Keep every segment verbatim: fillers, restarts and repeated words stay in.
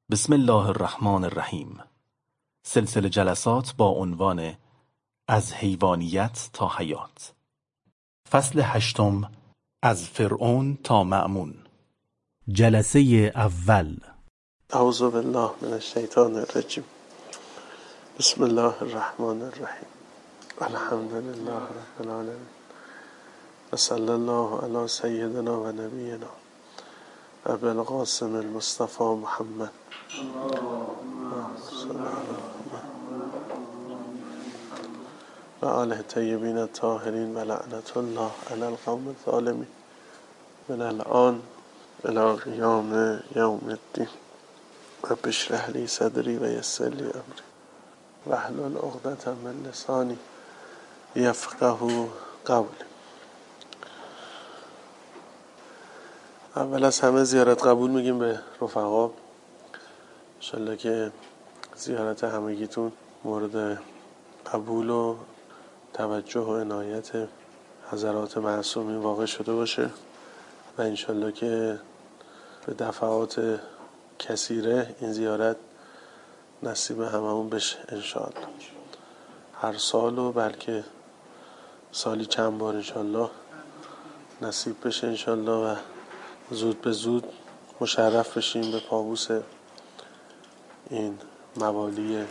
بسم الله الرحمن الرحیم. سلسله جلسات با عنوان از حیوانیت تا حیات. فصل هشتم، از فرعون تا مأمون. جلسه اول. اعوذ بالله من الشیطان الرجیم. بسم الله الرحمن الرحیم. الحمد لله رب العالمین و صلی الله علی سیدنا و نبینا ابی القاسم المصطفى محمد و آله الطیبین الطاهرین و لعنت الله علی القوم الظالمین من الان الی قیام یوم الدین. رب اشرح لی صدری و یسر لی امری واحلل عقدة من لسانی یفقهوا قولی. اول از همه زیارت قبول میگیم به رفقا. انشالله که زیارت همگیتون مورد قبول و توجه و عنایت حضرات معصومین واقع شده باشه و انشالله که به دفعات کثیره این زیارت نصیب هممون بشه انشالله. هر سال و بلکه سالی چند بار انشالله نصیب بشه انشالله و زود به زود مشرف بشیم به پابوس این موالی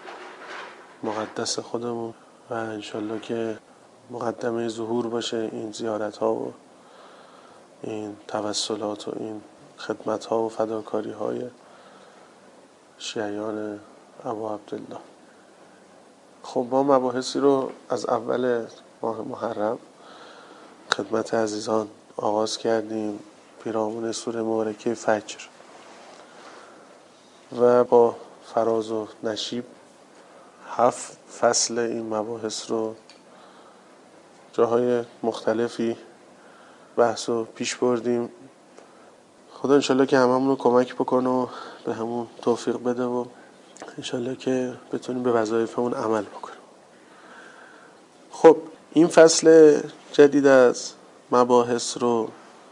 مقدس خودمون و انشالله که مقدمه ظهور باشه این زیارت ها و این توسلات و این خدمت ها و فداکاری های شیعیان ابو عبدالله. خب ما مباحثی رو از اول ماه محرم خدمت عزیزان آغاز کردیم پیرامون سوره مبارکه فجر و با فراز و نشیب هفت فصل این مباحث رو جاهای مختلفی بحث رو پیش بردیم. خدا انشالله که هممون رو کمک بکنه و به همون توفیق بده و انشالله که بتونیم به وظایفمون عمل بکنیم. خب این فصل جدید از مباحث رو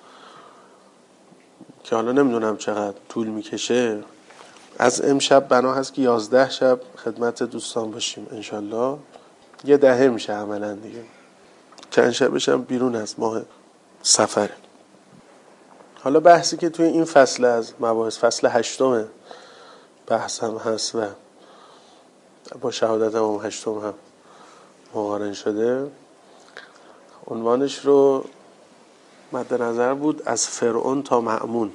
که حالا نمیدونم چقدر طول میکشه، از امشب بنا هست که یازده شب خدمت دوستان باشیم انشالله. یه دهه میشه عملا دیگه، چند شبش هم بیرون از ماه سفره. حالا بحثی که توی این فصل از مباحث، فصل هشتم بحث هم هست و با شهادت هم هشتم هم مقارن شده، عنوانش رو مد نظر بود از فرعون تا مأمون.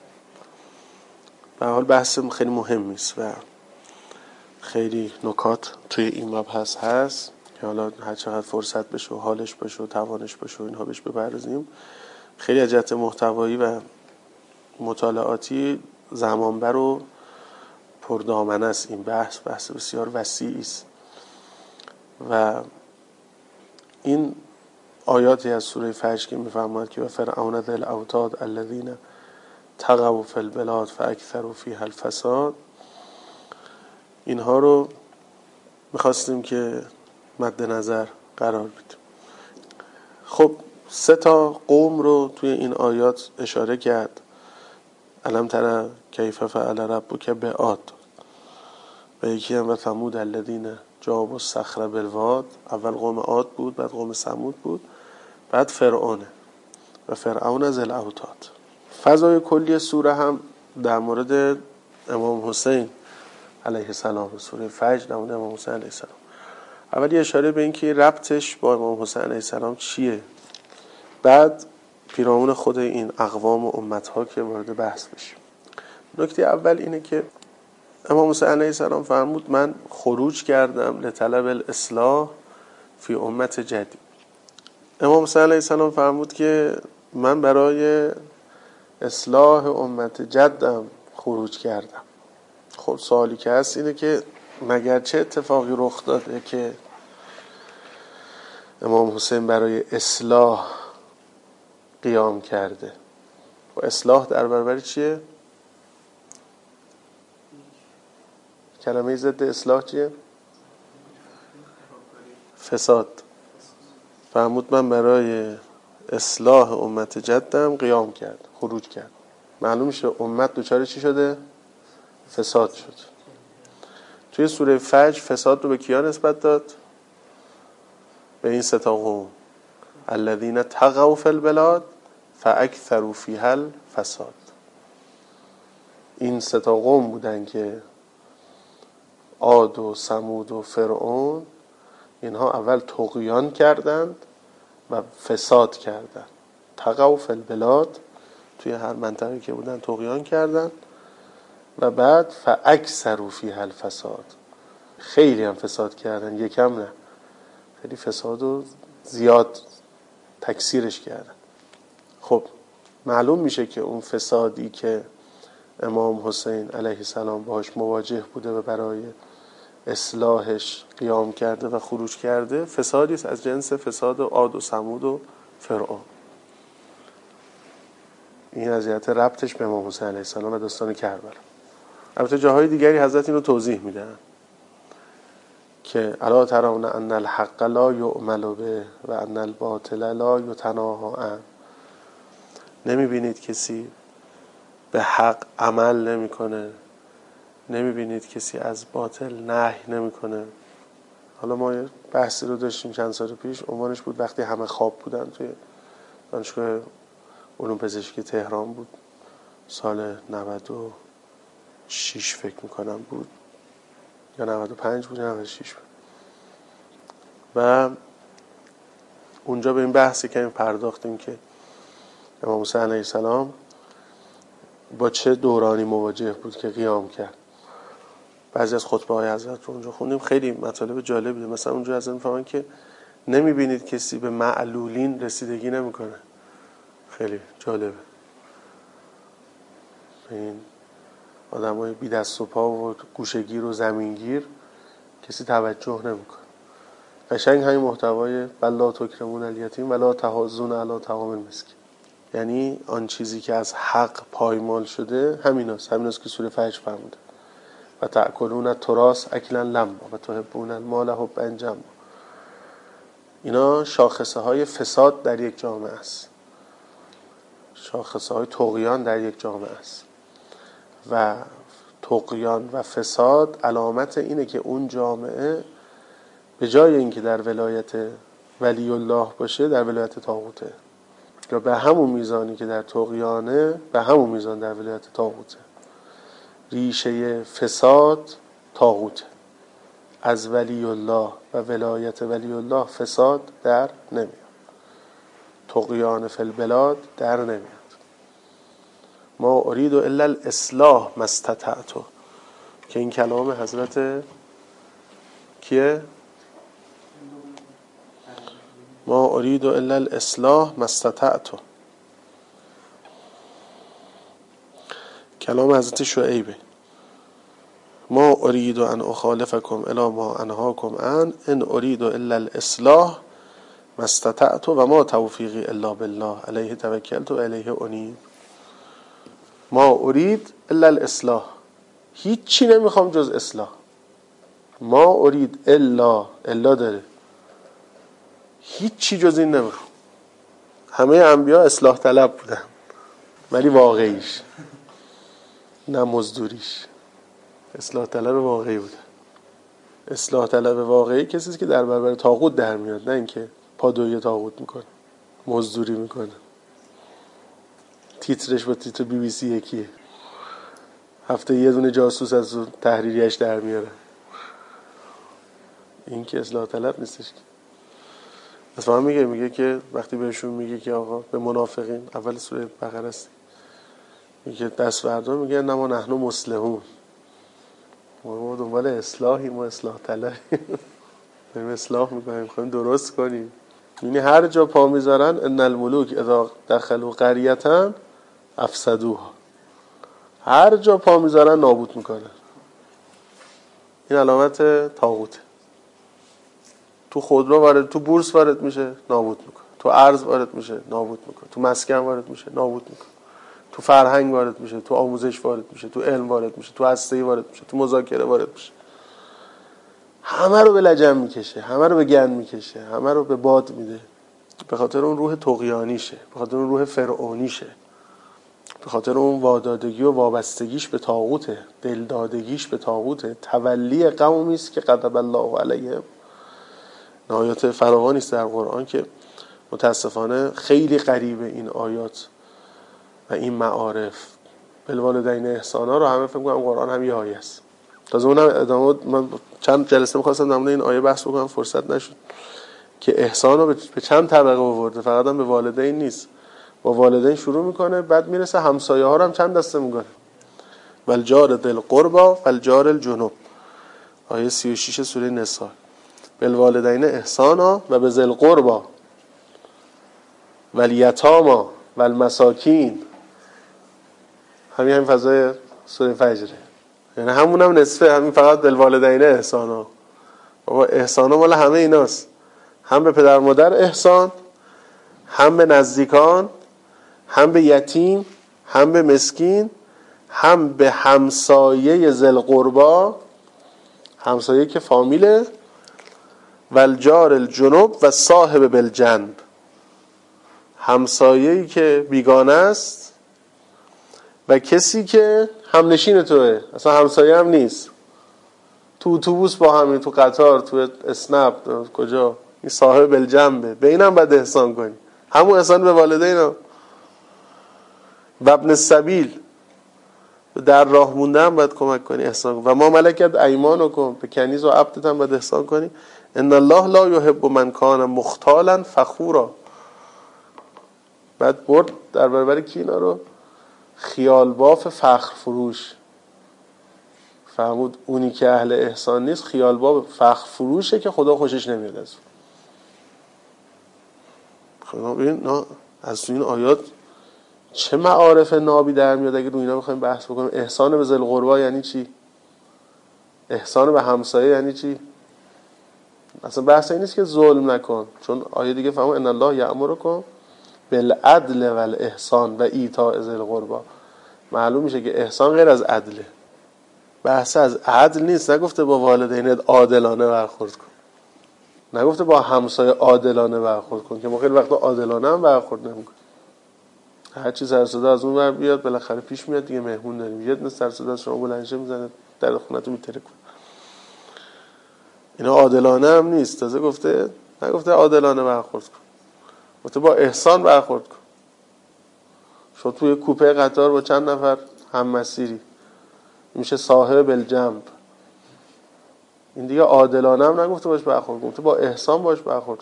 به حال بحث خیلی مهمی است و خیلی نکات توی این مبحث هست که حالا هر چقدر فرصت بشه و حالش باشه و توانش باشه و اینها بهش بپردازیم. خیلی از جهت محتوایی و مطالعاتی زمانبر و پردامنه است. این بحث بحث بسیار وسیعی است و این آیاتی از سوره فجر که می‌فرماید که و فرعون ذی الاوتاد الذین طغوا فی البلاد فاکثروا فیها الفساد، اینها رو می‌خواستیم که مد نظر قرار بدیم. خب سه تا قوم رو توی این آیات اشاره کرد. الم تر کیف فعل ربک بعاد و یکی هم و ثمود الذین جابوا الصخر بالواد. اول قوم عاد بود، بعد قوم ثمود بود، بعد فرعونه و فرعون ذی الاوتاد. فضای کلی سوره هم در مورد امام حسین علیه السلام، سوره فجر در مورد امام حسین علیه السلام. اولی اشاره به این که ربطش با امام حسین علیه السلام چیه، بعد پیرامون خود این اقوام و امتها که وارد بحث بشیم. نکته اول اینه که امام حسین علیه السلام فرمود من خروج کردم لطلب الاصلاح فی امت جدید. امام حسین علیه السلام فرمود که من برای اصلاح امت جدم خروج کردم. خب سوالی که هست اینه که مگر چه اتفاقی رخ داده که امام حسین برای اصلاح قیام کرده؟ و اصلاح در برابر چیه؟ کلمه ضد اصلاح چیه؟ فساد. فرمود من برای اصلاح امت جدم قیام کرد، خروج کرد. معلوم میشه امت دوچار چی شده؟ فساد شد. توی سوره فجر فساد رو به کیا نسبت داد؟ به این سه تا قوم، الذین طغوا فی البلاد فاکثروا فیها الفساد. این سه تا قوم بودن که عاد و ثمود و فرعون، اینها اول طغیان کردند و فساد کردند. طغوا فی البلاد، توی هر منطقه که بودن طغیان کردند و بعد فاکثروا فیها الفساد، خیلی هم فساد کردن، یکم نه، خیلی فساد و زیاد تکثیرش کردن. خب معلوم میشه که اون فسادی که امام حسین علیه السلام باهاش مواجه بوده و برای اصلاحش قیام کرده و خروج کرده، فسادی است از جنس فساد عاد و ثمود و فرعون. این از جهت ربطش به امام حسین علیه السلام و داستان کربلا. البته جاهای دیگری حضرت اینو توضیح میدن که الا ترون ان الحق لا یعمل به و ان الباطل لا یتناهی عنه. نمیبینید کسی به حق عمل نمیکنه، نمیبینید کسی از باطل نهی نمیکنه. حالا ما یه بحثی رو داشتیم چند سال پیش، عنوانش بود وقتی همه خواب بودن، توی دانشگاه علوم پزشکی تهران بود، سال نود و شش فکر میکنم بود یا نود و پنج بود یا نود و شش بود. و اونجا به این بحثی که پرداختیم که امام حسین علیه السلام با چه دورانی مواجه بود که قیام کرد. بعضی از خطبه های حضرت رو اونجا خوندیم، خیلی مطالب جالبی. مثلا اونجا حضرت میفهمن که نمیبینید کسی به معلولین رسیدگی نمیکنه. خیلی جالبه. این آدمای بی دست و پا و گوشه‌گیر و زمینگیر کسی توجه نمیکنه. قشنگ همین محتوای بلا تکرمون الیتیم ولا تحاضون علی طعام المسکین، یعنی آن چیزی که از حق پایمال شده همیناست، همیناست که سوره فجر فرموده و تأکلون التراث اکلا لما و تحبون المال حبا جما. اینا شاخصه های فساد در یک جامعه است، شاخصه های طغیان در یک جامعه است. و طغیان و فساد علامت اینه که اون جامعه به جای اینکه در ولایت ولی الله باشه در ولایت طاغوته، یا به همون میزانی که در طغیانه به همون میزان در ولایت طاغوته. ریشه فساد طاغوته. از ولی الله و ولایت ولی الله فساد در نمیاد، طغیان فی البلاد در نمیاد. ما اريد الا الاصلاح ما استطعت، که این کلام حضرت کیه؟ ما اريد الا الاصلاح ما استطعت، کلام حضرت شعیبه. ما اريد ان اخالفكم الى ما انهاكم عن ان اريد الا الاصلاح ما استطعت و ما توفیقی الا بالله علیه توکلت و الیه انیب. ما اريد الا الاصلاح، هیچی نمیخوام جز اصلاح. ما اريد الا، الا داره، هیچی جز این نمیخوام. همه انبیا اصلاح طلب بودن ولی واقعیش نه مزدوریش، اصلاح طلب واقعی بودن. اصلاح طلب واقعی کسی که در برابر طاغوت در میاد، نه اینکه پادوی طاغوت میکنه، مزدوری میکنه. تیترش با تیتر بی بی سی یکیه، هفته یه دونه جاسوس از تحریریش در میاره. این که اصلاح طلب نیستش. اصلا میگه میگه که وقتی بهشون میگه که آقا به منافقین، اول سوره بقره است، میگه دست بردار، میگه نما نحن مصلحون، ما دنبال اصلاحی، ما اصلاح طلبیم، داریم اصلاح میکنیم، میخوایم درست کنیم. یعنی هر جا پا میذارن ان الملوک اذا دخلوا قریة افسدوها، هر جا پا میذارن نابود میکنن. این علامت طاغوت. تو خودرو وارد، تو بورس وارد میشه نابود میکنه، تو ارز وارد میشه نابود میکنه، تو مسکن وارد میشه نابود میکنه، تو فرهنگ وارد میشه، تو آموزش وارد میشه، تو علم وارد میشه، تو هسته‌ای وارد میشه، تو مذاکره وارد میشه. همه رو به لجن میکشه، همه رو به گند میکشه، همه رو به باد میده. به خاطر اون روح طغیانیشه، به خاطر اون روح فرعونیشه. به خاطر اون وادادگی و وابستگیش به طاغوته، دلدادگیش به طاغوته، تولی قومی است که غضب الله علیهم. آیات فراوانی است در قرآن که متاسفانه خیلی غریبه این آیات و این معارف. بالوالدین احسانا رو همه فکر می‌کنم قرآن هم یه آیه است. تازه اونم ادامه من چند جلسه می‌خواستم در مورد این آیه بحث بکنم فرصت نشد که احسان رو به چند طبقه آورده، فقط هم به والدین نیست. با والدین شروع میکنه، بعد میرسه همسایه ها رو هم چند دسته میکنه. والجار ذی القربی والجار الجنب، آیه سی و شش سوره نساء. بالوالدین احسانا و به ذی القربی والیتامی والمساکین، همین همین فضای سوره فجر، یعنی همون هم نصفه، همین فقط بالوالدین احسانا. بابا احسانا مال همه ایناست، هم به پدر مادر احسان، هم به نزدیکان، هم به یتیم، هم به مسکین، هم به همسایه ذی القربی، همسایه که فامیله، والجار الجنب و صاحب بالجنب، همسایه‌ای که بیگانه است و کسی که همنشین توه، اصلا همسایه هم نیست، تو اتوبوس با همین، تو قطار، تو اسنپ، کجا، این صاحب بالجنبه، به اینم باید احسان کنی. همون احسان به والدین هم. و ابن السبیل، در راه مونده هم باید کمک کنی، احسان کنی. و ما ملکت ایمانکم، به کنیز و عبدت هم باید احسان کنی. ان الله لا یحب من کان مختالا فخورا. بعد برد در برابر کی اینا رو؟ خیال باف فخر فروش. فهمود اونی که اهل احسان نیست خیال باف فخر فروشه که خدا خوشش نمیاد از اون. خدا این از این آیات چه معارف نابی در میاد اگه رو اینا بخوایم بحث بکنیم. احسان به ذی القربی یعنی چی؟ احسان به همسایه یعنی چی؟ اصلا بحث این نیست که ظلم نکن، چون آیه دیگه فهمون ان الله یأمرکم بالعدل والاحسان و ایتاء ذی القربی. معلوم میشه که احسان غیر از عدله. بحث از عدل نیست، نگفته با والدینت عادلانه برخورد کن، نگفته با همسایه عادلانه برخورد کن، که ما خیلی وقتا عادلانه هم برخورد نمیکنیم. هر چی سر صدا از اون ور بیاد بالاخره پیش میاد دیگه، مهمون داریم، یه دونه سر صدا از شما بلند شه میزنه در خونه‌تون میتره کن. اینا عادلانه هم نیست. تازه گفته نگفته عادلانه برخورد کن، گفته با احسان برخورد کن. شما توی کوپه قطار با چند نفر هم مسیری، میشه صاحب الجنب. این دیگه عادلانه هم نگفته باش برخورد کن، گفته با احسان باش برخورد کن.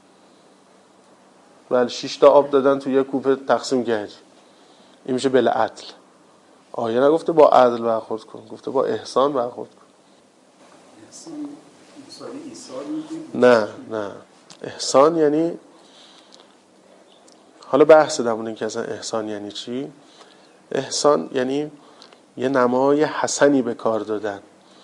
ولی شش تا آب دادن توی یک کوپه تقسیم کردی، این میشه بالعدل. آیه نگفته با عدل برخورد کن، گفته با احسان برخورد کن. نه نه، احسان یعنی، حالا بحث دمون این که اصلا احسان یعنی چی. احسان یعنی یه نمای حسنی به کار دادن.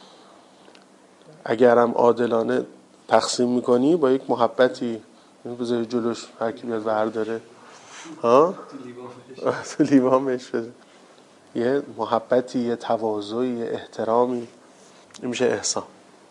اگرم عادلانه تقسیم میکنی با یک محبتی، این بذاری جلوش هر کی بیاد برداره، ها تو لیوانش بده، یه محبتی، یه تواضعی، یه احترامی، این میشه احسان.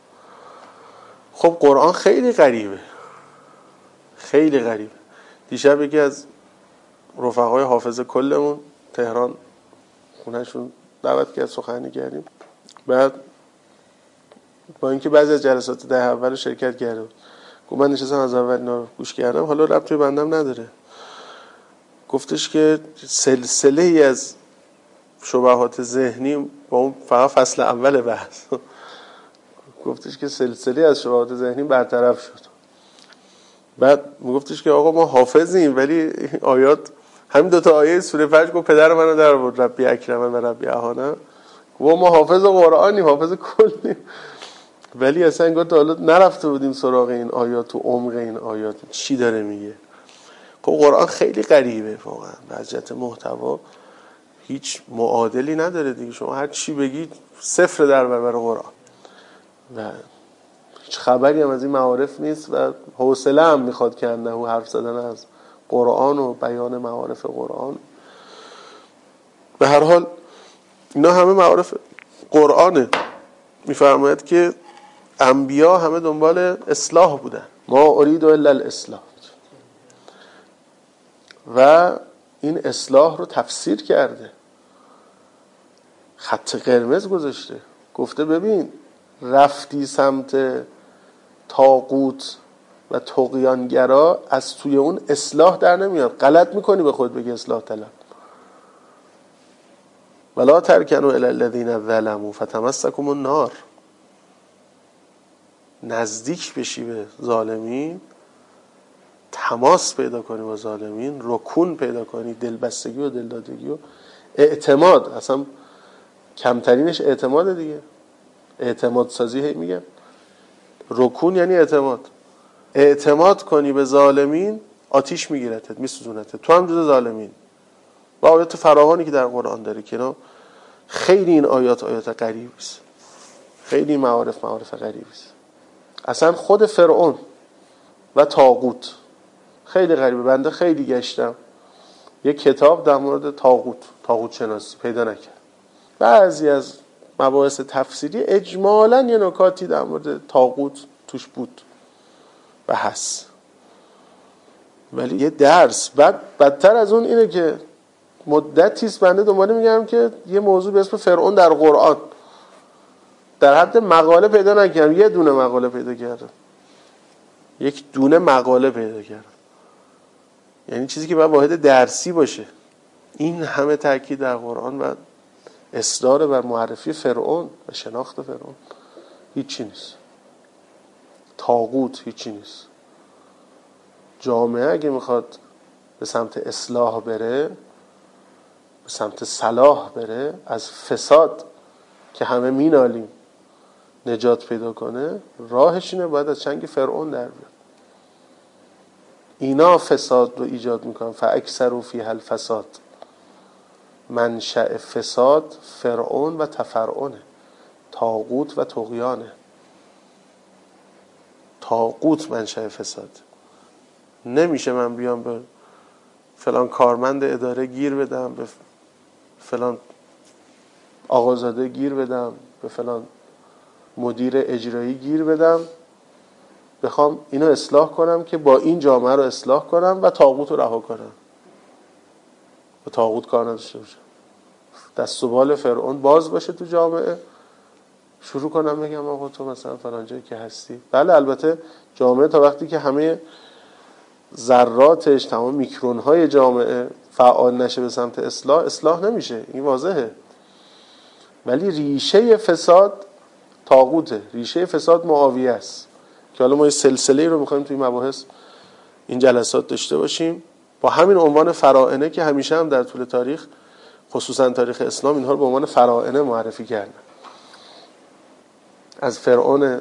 خب قرآن خیلی غریبه، خیلی غریبه. دیشب یکی از رفقای حافظ کلمون تهران خونهشون دعوت کرد، سخنرانی کردیم. بعد با اینکه بعضی از جلسات ده اول شرکت کرده بود، گفت من نشستم از اول اینا رو گوش کردم، حالا ربطی بندم نداره. گفتش که سلسله ای از شبهات ذهنی با اون فقط فصل اول بحث گفتش که سلسله از شبهات ذهنی برطرف شد. بعد میگفتش که آقا ما حافظیم ولی آیات، همین دو تا آیه سوره فجر گفت پدر منو در آورد ربی اکرمن و ربی اهانه، و ما حافظ قرآنیم، حافظ کلیم، ولی اصلا انگار تا حالا نرفته بودیم سراغ این آیات و عمق این آیات چی داره میگه. خب قرآن خیلی غریبه واقعا، وضعیت محتوا هیچ معادلی نداره دیگه. شما هر چی بگید صفر در برابر قرآن و هیچ خبری هم از این معارف نیست و حوصله هم میخواد که انه حرف زدن از قرآن و بیان معارف قرآن. به هر حال اینا همه معارف قرآنه. میفرماید که انبیا همه دنبال اصلاح بودن، ما اريد الا الاصلاح. و این اصلاح رو تفسیر کرده، خط قرمز گذاشته، گفته ببین رفتی سمت طاغوت و طغیانگرا، از توی اون اصلاح در نمیاد، غلط میکنی به خود بگی اصلاح طلب. ولا ترکنوا الی الذین ظلموا فتمسکم النار. نزدیک بشی به ظالمین، تماس پیدا کنی با ظالمین، رکون پیدا کنی، دلبستگی و دلدادگی و اعتماد. اصلا کمترینش اعتماد دیگه، اعتماد سازی هی میگم، رکون یعنی اعتماد. اعتماد کنی به ظالمین، آتیش میگیرتت، میسوزونتت، تو هم جز ظالمین. با آیات فراوانی که در قرآن داره که اینا خیلی، این آیات آیات غریبی است، خیلی معارف معارف غریبی است. اصلا خود فرعون و طاغوت خیلی غریبه. بنده خیلی گشتم یک کتاب در مورد طاغوت، طاغوت شناسی پیدا نکردم. بعضی از مباحث تفسیری اجمالاً یه نکاتی در مورد طاغوت توش بود و هست، ولی یه درس بعد بدتر از اون اینه که مدتیست بنده دنباله میگم که یه موضوع به اسم فرعون در قرآن در حد مقاله پیدا نکردم. یه دونه مقاله پیدا کردم، یک دونه مقاله پیدا کردم، یعنی چیزی که باید واحد درسی باشه. این همه تاکید در قرآن و اصرار بر معرفی فرعون و شناخت فرعون، هیچی نیست. طاغوت هیچی نیست. جامعه اگه میخواد به سمت اصلاح بره، به سمت صلاح بره، از فساد که همه مینالیم نجات پیدا کنه، راهش اینه باید از چنگ فرعون در بیاد. اینا فساد رو ایجاد میکنن. فاکثروا فیها الفساد. منشأ فساد فرعون و تفرعنه، طاغوت و طغیانه. طاغوت منشأ فساد. نمیشه من بیام به فلان کارمند اداره گیر بدم، به فلان آقازاده گیر بدم، به فلان مدیر اجرایی گیر بدم، بخوام اینو اصلاح کنم که با این جامعه رو اصلاح کنم و طاغوت رو رها کنم. با طاغوت کار نداشته باشم، دست و بال فرعون باز باشه تو جامعه، شروع کنم بگم آقا تو مثلا فلان جایی که هستی. بله البته جامعه تا وقتی که همه ذراتش، تمام میکرون‌های جامعه فعال نشه به سمت اصلاح، اصلاح نمیشه، این واضحه. ولی ریشه فساد طاغوته، ریشه فساد معاویه است که حالا ما این سلسله رو می‌خوایم توی مباحث این جلسات داشته باشیم با همین عنوان فراعنه که همیشه هم در طول تاریخ، خصوصا تاریخ اسلام، اینها رو به عنوان فراعنه معرفی کردن. از فرعون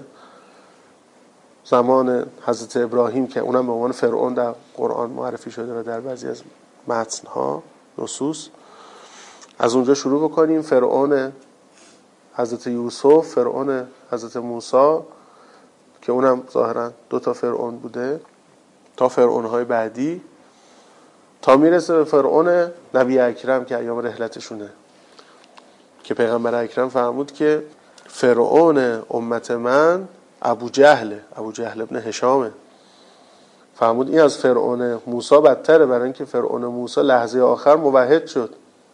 زمان حضرت ابراهیم که اونم به عنوان فرعون در قرآن معرفی شده و در بعضی از متن‌ها، نصوص، از اونجا شروع بکنیم. فرعون حضرت یوسف، فرعون حضرت موسی که اونم ظاهرا دو تا فرعون بوده، تا فرعون‌های بعدی، تا میرسه به فرعون نبی اکرم که ایام رحلتشونه، که پیغمبر اکرم فرمود که فرعون امت من ابو جهل، ابو جهل ابن هشامه. فرمود این از فرعون موسی بدتره، برای اینکه فرعون موسی لحظه آخر موحد شد،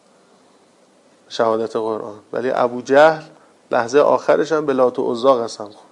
شهادت قرآن، ولی ابو جهل لحظه آخرش هم به لات و عزی قسم خورد.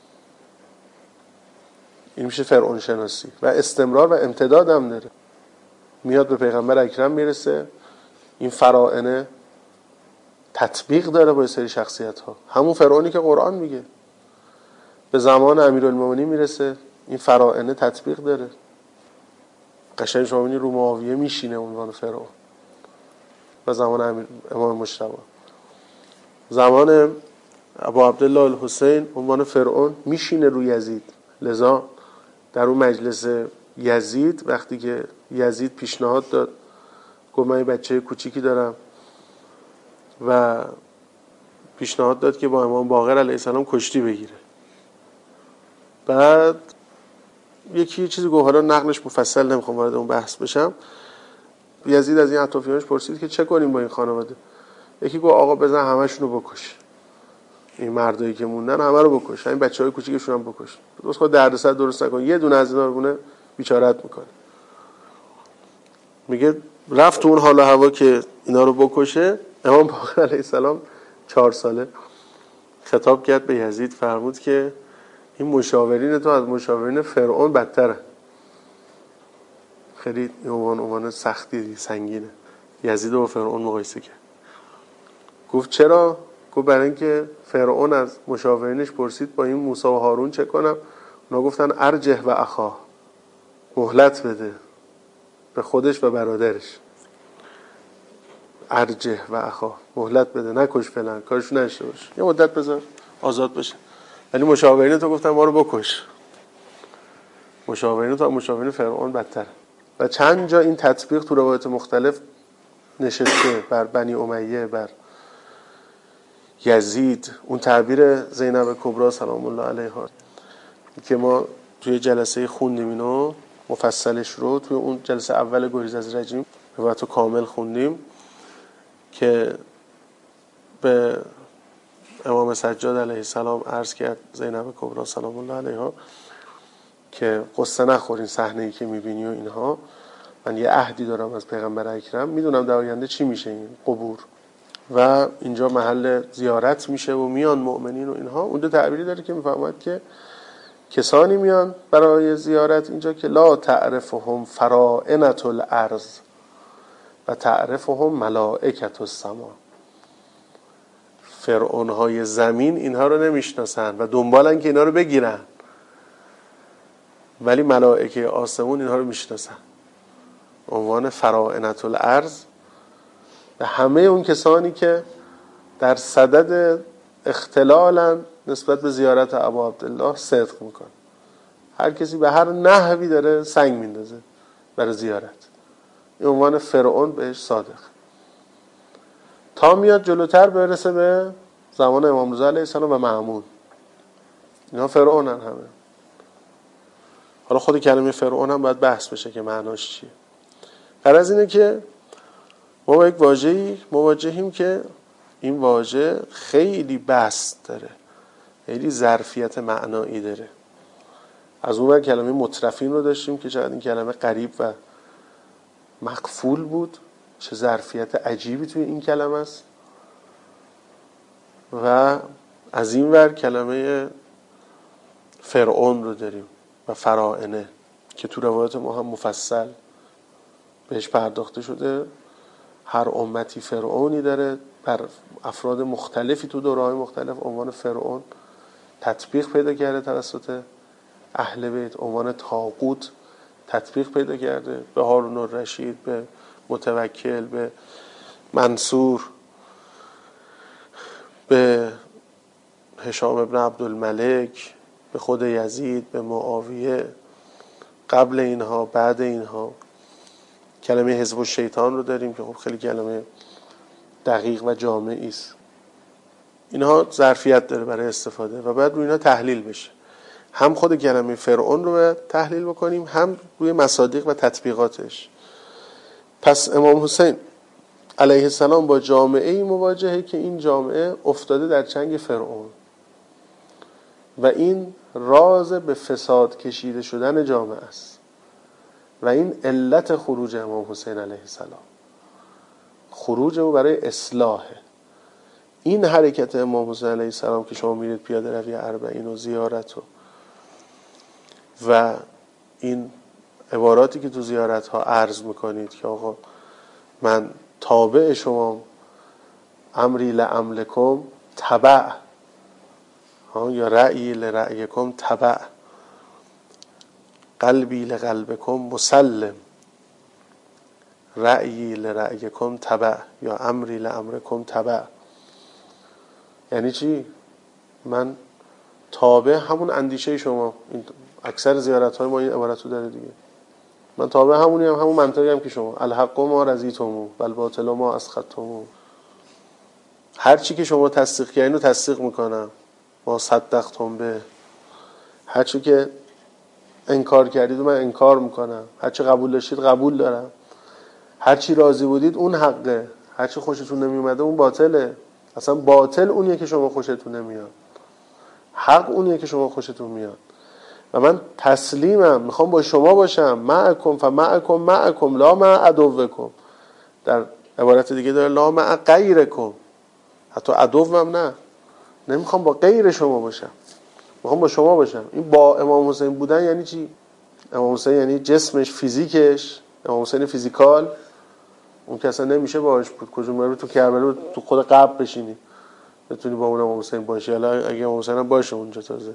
این میشه فرعون شناسی و استمرار و امتداد هم داره، میاد به پیغمبر اکرم میرسه. این فراعنه تطبیق داره با سری شخصیت ها، همون فرعونی که قرآن میگه. به زمان امیرالمومنین میرسه، این فراعنه تطبیق داره. قشنگ شما میبینید رو معاویه میشینه عنوان فرعون. و زمان امیر امام مجتبی، زمان ابو عبدالله الحسین عنوان فرعون میشینه روی یزید. لذا در اون مجلس یزید، وقتی که یزید پیشنهاد داد، گفت من بچه کوچیکی دارم و پیشنهاد داد که با امام باقر علیه السلام کشتی بگیره. بعد یکی چیزی گفت، حالا نقلش مفصل نمیخوام وارد اون بحث بشم. یزید از این اطرافیانش پرسید که چه کنیم با این خانواده. یکی گفت آقا بزن همشونو بکش، این مردایی که موندن همه رو بکش، این بچهای کوچیکشون هم بکش، درست خود دردسر درست نکن، یه دونه از اینا رو بونه بیچارت میکنه. میگه رفت تو اون حال و هوا که اینا رو بکشه. امام باقر علیه السلام چهار ساله خطاب کرد به یزید، فرمود که این مشاورین تو از مشاورین فرعون بدتره. خیلی این عنوان عنوان سختی سنگینه. یزید و فرعون مقایسه کرد. گفت چرا؟ گفت برای اینکه فرعون از مشاورینش پرسید با این موسی و هارون چه کنم؟ اونا گفتن ارجه و اخاه، مهلت بده به خودش و برادرش. ارجه و اخاه، مهلت بده، نکش فلان، کارش نشه باشه، یه مدت بذار آزاد بشه. ولی مشاورین تو گفتن ما رو بکش. مشاورین تو مشاورین فرعون بدتر. و چند جا این تطبیق تو روایت مختلف نشسته، بر بنی امیه، بر یزید. اون تعبیر زینب کبرا سلام الله علیها که ما توی جلسه خوندیم اینو مفصلش رو، توی اون جلسه اول گریز از رجیم روایتو کامل خوندیم که به امام سجاد علیه السلام عرض کرد زینب کبرا سلام الله علیها که قصه نخورین صحنه‌ای که میبینی و اینها، من یه عهدی دارم از پیغمبر اکرم، میدونم در آینده چی میشه این قبور و اینجا محل زیارت میشه و میان مؤمنین و اینها. اون دو تعبیری داره که میفهمد که کسانی میان برای زیارت اینجا که لا تعرفهم فرائنة الارض و تعرفهم ملائکة السما. فرعونهای زمین اینها رو نمیشناسن و دنبالن که اینها رو بگیرن، ولی ملائکه آسمون اینها رو میشناسن. عنوان فرائنة الارض و همه اون کسانی که در صدد اختلالن نسبت به زیارت ابا عبدالله صدق میکنه. هر کسی به هر نحوی داره سنگ میندازه برای زیارت، این عنوان فرعون بهش صادق. تا میاد جلوتر برسه به زمان امام رضا علیه السلام و مأمون، اینا فرعونن همه. حالا خود کلمه فرعون هم باید بحث بشه که معناش چیه. غرض اینه که ما با یک واژه‌ای مواجهیم که این واژه خیلی بسط داره، خیلی ظرفیت معنایی داره. از اون ور کلمه مترفین رو داشتیم که چقدر این کلمه غریب و مقفول بود، چه ظرفیت عجیبی توی این کلمه است. و از این ور کلمه فرعون رو داریم و فرائنه که تو روایات ما هم مفصل بهش پرداخته شده. هر امتی فرعونی داره، بر افراد مختلفی تو دوره‌های مختلف عنوان فرعون تطبیق پیدا کرده توسط اهل بیت، عنوان طاغوت تطبیق پیدا کرده به هارون الرشید، به متوکل، به منصور، به هشام ابن عبدالملک، به خود یزید، به معاویه، قبل اینها بعد اینها. کلمه حزب الشیطان رو داریم که خب خیلی کلمه دقیق و جامعی است. اینها ظرفیت داره برای استفاده و بعد روی اینا تحلیل بشه. هم خود کلمه فرعون رو باید تحلیل بکنیم، هم روی مصادیق و تطبیقاتش. پس امام حسین علیه السلام با جامعه‌ای مواجهه که این جامعه افتاده در چنگ فرعون و این راز به فساد کشیده شدن جامعه است و این علت خروج امام حسین علیه السلام. خروج او برای اصلاحه. این حرکت امام حسین علیه السلام که شما میرید پیاده روی اربعین و زیارت و و این عباراتی که تو زیارت ها عرض میکنید که آقا من تابع شما، امری لاملکم تبع، یا رأیی لرأیکم تبع، قلبی لقلبکم مسلم، رأیی لرأیکم تبع یا امری لامرکم تبع. یعنی چی؟ من تابع همون اندیشه شما. این اکثر زیارت های ما این عبارت رو داره دیگه. من تابع همونی هم همون منطقی هم که شما. الحق ما رضیتم والباطل ما اسخطتم. هر چی که شما تصدیق کردین رو تصدیق میکنم. ما صدقتم به. هر چی که انکار کردید من انکار میکنم. هر چی قبول داشتید قبول دارم. هر چی راضی بودید اون حقه. هر چی خوشتون نمیومده اون باطله. اصلا باطل اونیه که شما خوشتون نمیاد، حق اونیه که شما خوشتون میاد. و من تسلیمم، میخوام با شما باشم. معکم فمعکم معکم لا مع عدوکم. در عبارت دیگه داره لا مع غیرکم، حتی عدوم نه، نمیخوام با غیر شما باشم، میخوام با شما باشم. این با امام حسین بودن یعنی چی؟ امام حسین یعنی جسمش، فیزیکش، امام حسین فیزیکال، اون که اصلا نمیشه باهاش بود. کجا میره تو کربلا تو خود قبر بشینی بتونی با اون امام حسین باشی؟ حالا اگه امام حسین هم باشه اونجا تازه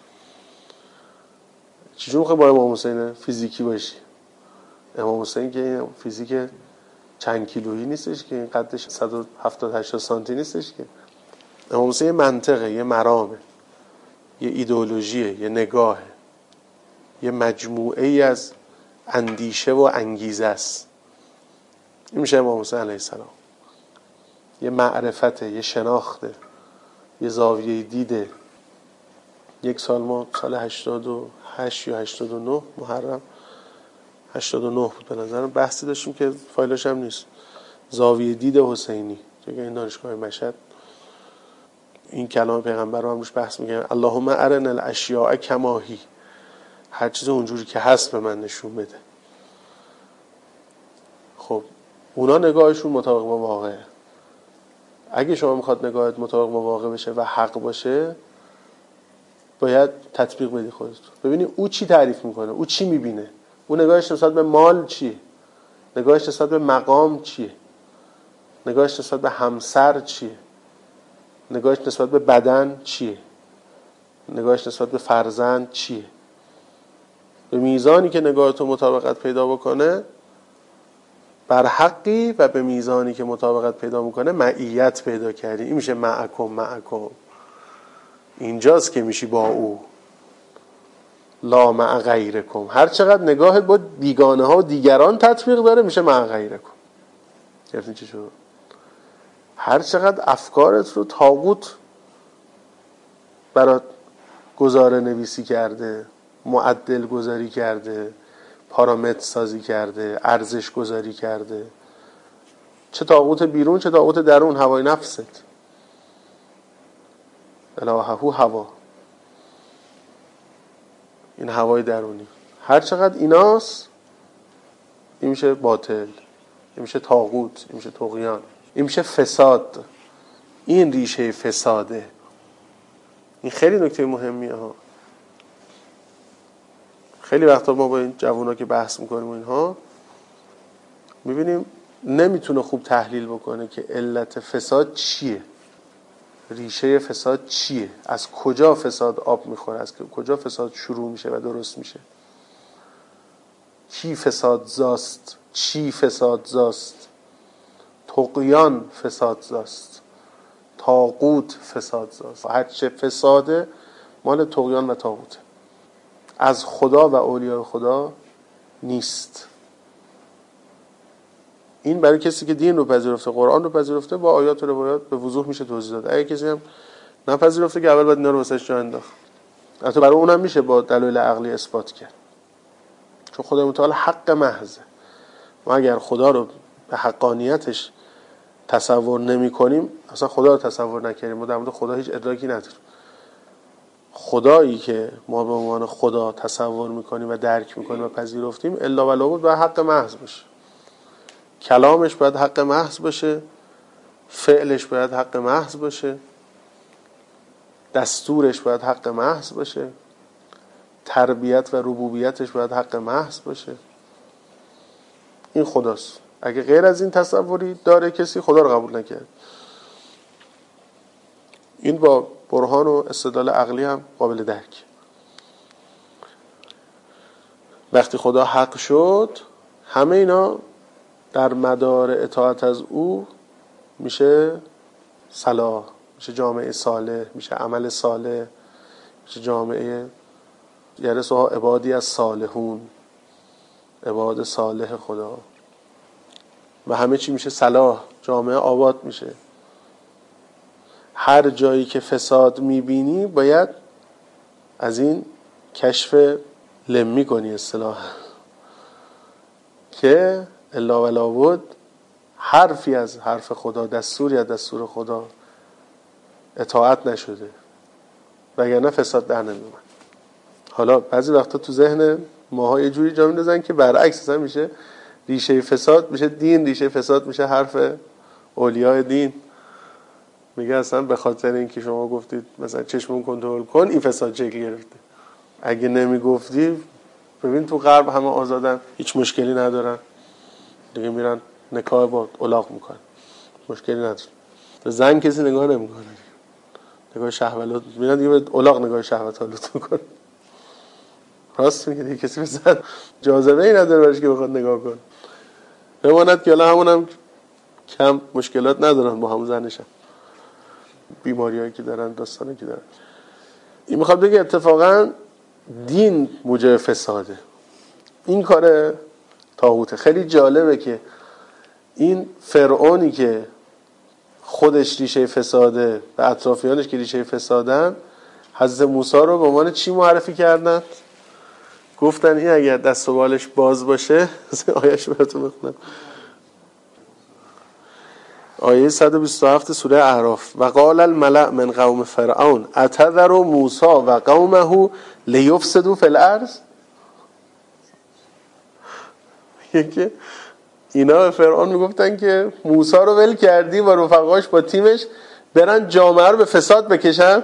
چجوری میخوای با امام حسین فیزیکی باشی؟ امام حسین که فیزیک چند کیلویی نیستش که، این قدش صد و هفتاد هشتاد سانتی نیستش که. امام حسین یه منطقه، یه مرامه، یه ایدئولوژیه، یه نگاهه، یه مجموعه ای از اندیشه و انگیزه است. این میشه امام حسین علیه السلام. یه معرفته، یه شناخته، یه زاویه دیده. یک سال ما سال هشتاد و هشت یا هشتاد و نه محرم هشتاد و نه بود به نظرم بحثی داشتیم که فایلش هم نیست، زاویه دید حسینی دیگه این دانشگاه مشهد. این کلام پیغمبر رو هم روش بحث میگه اللهم ارنا الاشیاء کما هی، هر چیز اونجوری که هست به من نشون بده. خب اونا نگاهشون مطابق با واقعه. اگه شما میخواد نگاهت مطابق با واقع بشه و حق باشه باید تطبیق بدی خودت. ببینی او چی تعریف میکنه، او چی میبینه، او نگاهش نسبت به مال چیه، نگاهش نسبت به مقام چیه، نگاهش نسبت به همسر چیه، نگاهش نسبت به بدن چیه، نگاهش نسبت به فرزند چیه. به میزانی که نگاهتو مطابقت پیدا بکنه بر حقی و به میزانی که مطابقت پیدا میکنه معیت پیدا کردی. این میشه معکم معکم. اینجاست که میشی با او. لا مع غیرکم. هر چقدر نگاهت با بیگانه ها و دیگران تطبیق داره میشه مع غیرکم. گرفتین چی شد؟ هر چقدر افکارت رو طاغوت برات گزاره نویسی کرده، معدل گذاری کرده، پارامتر سازی کرده، ارزش گذاری کرده، چه طاغوت بیرون چه طاغوت درون، هوای نفست، الههو هوا، این هوای درونی، هر چقدر ایناست این میشه باطل، این میشه طاغوت، این میشه طغیان، این میشه فساد. این ریشه فساده. این خیلی نکته مهمیه ها. خیلی وقتا ما با این جوونا که بحث میکنیم اینها میبینیم نمیتونه خوب تحلیل بکنه که علت فساد چیه، ریشه فساد چیه، از کجا فساد آب میخوره، از کجا فساد شروع میشه و درست میشه، کی فساد زاست، چی فساد زاست، طغیان فساد زاست، طاغوت فساد زاست. هر چه فساده مال طغیان و طاغوته، از خدا و اولیاء خدا نیست. این برای کسی که دین رو پذیرفته، قرآن رو پذیرفته، با آیات و روایات به وضوح میشه توضیح داد. اگه کسی هم نپذیرفته که اول باید اینا رو واسش جا انداخت. البته برای اونم میشه با دلایل عقلی اثبات کرد، چون خدای متعال حق محضه. ما اگر خدا رو به حقانیتش تصور نمی کنیم، اصلا خدا رو تصور نکردیم، ما در مورد خدا هیچ ادراکی نداریم. خدایی که ما به عنوان خدا تصور میکنیم و درک میکنیم و پذیرفتیم الا ولا بود باید حق محض باشه. کلامش باید حق محض باشه، فعلش باید حق محض باشه، دستورش باید حق محض باشه، تربیت و ربوبیتش باید حق محض باشه. این خداست. اگه غیر از این تصوری داره کسی، خدا رو قبول نکرد. این با برهان و استدلال عقلی هم قابل درک. وقتی خدا حق شد همه اینا در مدار اطاعت از او میشه صلاح، میشه جامعه صالح، میشه عمل صالح، میشه جامعه یرثها عبادی از صالحون، عباد صالح خدا، و همه چی میشه صلاح، جامعه آباد میشه. هر جایی که فساد میبینی باید از این کشف لمی کنی اصطلاح که الا ولا بود حرفی از حرف خدا، دستوری از دستور خدا اطاعت نشده، وگرنه فساد در نمیومد. حالا بعضی وقتا تو ذهن ماها یه جوری جا میندازن که برعکس اصلا میشه ریشه فساد میشه دین، ریشه فساد میشه حرف اولیاء دین. میگه اصلا به خاطر اینکه شما گفتید مثلا چشمون کنترل کن این فساد شکل گرفته. اگه نمیگفتی ببین تو غرب همه آزادن، هیچ مشکلی ندارن دیگه، میرن نکاح با الاغ میکنن، مشکلی نداره. به زن کسی نگاه نمیکنه، نگاه شهوت میرن دیگه، به الاغ نگاه شهوت حالت میکنه. راست میگه دیگه، کسی به زن جاذبه ای نداره برش که بخواد نگاه کنه. بماند که الان همون هم کم مشکلات ندارن با همون زنشن، بیماریایی که دارن، داستانی که دارن. این میخواد بگه اتفاقا دین موجب فساده، این کار طاغوته. خیلی جالبه که این فرعونی که خودش ریشه فساده و اطرافیانش که ریشه فسادن، حضرت موسی رو به عنوان چی معرفی کردن؟ گفتن این اگر دست و بالش باز باشه، آیه‌شو براتون بخونم، آیه صد و بیست و هفت سوره اعراف: و قال الملأ من قوم فرعون اتذر موسی و قومه لیفسدوا فی الارض. یکی اینا به فرعون میگفتن که موسی رو ول کردی و رفقاش با تیمش برن جامعه رو به فساد بکشن.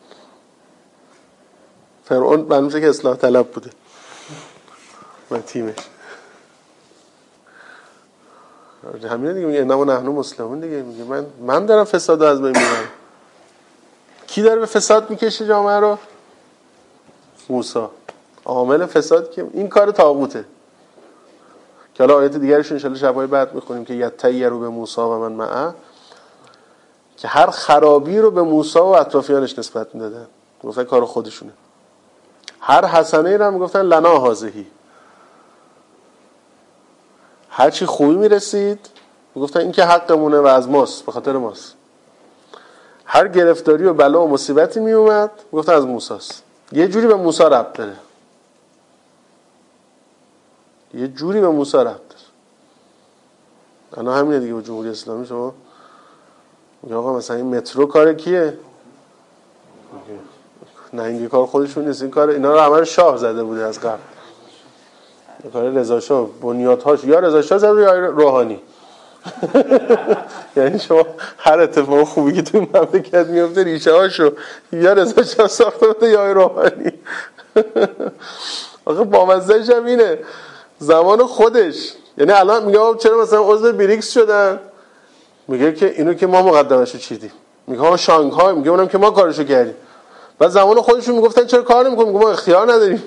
فرعون معلومه که اصلاح طلب بوده و تیمش. همین دیگه میگه انما نحن مسلمون دیگه، میگه من من دارم فساد رو از بین میبرم. کی داره به فساد میکشه جامعه رو؟ موسی. عامل فساد که این کار طاغوته، که حالا آیات دیگرش ان شاءالله شبای بعد میخونیم که یطیروا به موسی و من معه، که هر خرابی رو به موسی و اطرافیانش نسبت میدادن، گفتن کار خودشونه. هر حسنه رو هم میگفتن لنا هذهی، هر چی خوبی میرسید میگفتن این که حقمونه و از ماست، به خاطر ماست. هر گرفتاری و بلا و مصیبتی میومد میگفتن از موسی است. یه جوری به موسی ربط داره، یه جوری به موسی ربط داره. الان همینه دیگه با جمهوری اسلامی شما میگه آقا مثلا این مترو کار کیه؟ نه این کار خودشون نیست، این کار اینا رو همه شاه زده بوده از قبل. کار رضا شاه بنیادهاش یا رضا شاه زده یا روحانی. یعنی شما هر اتفاق خوبی که توی مملکت میفته ریشه هاشو یا رضا شاه ساخته بوده یا روحانی. آخه بامزه‌ش هم اینه زمان خودش، یعنی الان میگه چرا مثلا عضو بریکس شدن، میگه که اینو که ما مقدمه‌شو چیدیم، میگه ها شانگهای، میگه اونم که ما کارشو کردیم. بعد زمان خودشون میگفتن چرا کار نمیکنیم، میگه ما اختیار نداریم.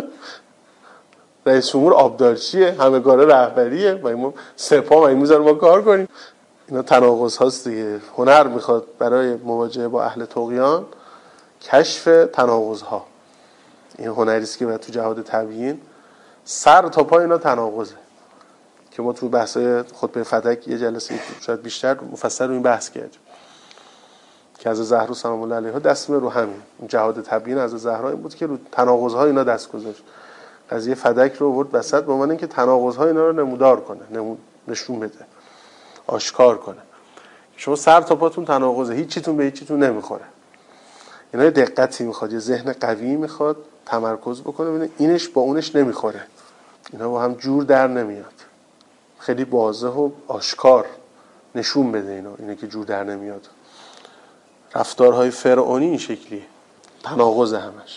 رئیس جمهور آبدارچیه، همه کاره رهبریه، و ما سپاه و این میذاره ما کار کنیم. اینا تناقض هاست دیگه. هنر میخواد برای مواجهه با اهل طغیان کشف تناقض ها. این هنری است که بعد تو جهاد تبیین سر تا پای اینا تناقضه، که ما تو بحث‌های خطبه فتک یه جلسه شاید بیشتر مفصل رو این بحث کردیم که از زهرا سلام الله علیها دست رو همین جهاد تبیین از زهرا این بود که رو تناقض‌های اینا دست گذاشت. قضیه فدک رو آورد وسط به معنی اینکه تناقض‌های اینا رو نمودار کنه، نمود نشون بده، آشکار کنه. شما سر تا پاتون تناقضه، هیچ چیتون به هیچ چیتون نمیخوره. اینا دقتی میخواد، یه ذهن قوی میخواد، تمرکز بکنه ببینه اینش با اونش نمیخوره، اینا با هم جور در نمیاد. خیلی واضح و آشکار نشون بده اینا، اینه که جور در نمیاد. رفتارهای فرعونی این شکلیه، تناقض همش.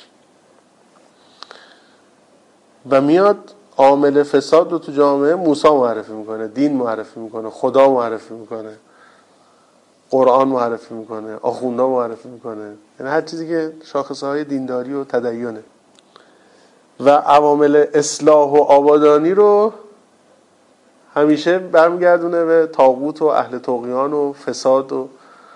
و میاد عامل فساد رو تو جامعه موسی معرفی میکنه، دین معرفی میکنه، خدا معرفی میکنه، قرآن معرفی میکنه، آخوندا معرفی میکنه، یعنی هر چیزی که شاخصهای دینداری و تدینه. و عوامل اصلاح و آبادانی رو همیشه برمیگردونه به طاغوت و اهل طغیان و فساد و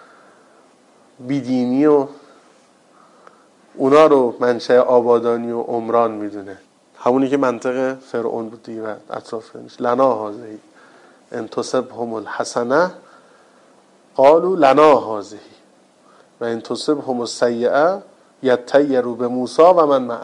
بیدینی و اونا رو منشأ آبادانی و عمران میدونه. همونی که منطق فرعون بود دیگه و اطرافش. لنا هذهی ان تصبهم الحسنه قالوا لنا هذه و ان تصبهم السیئه یطیروا بموسی و من معه.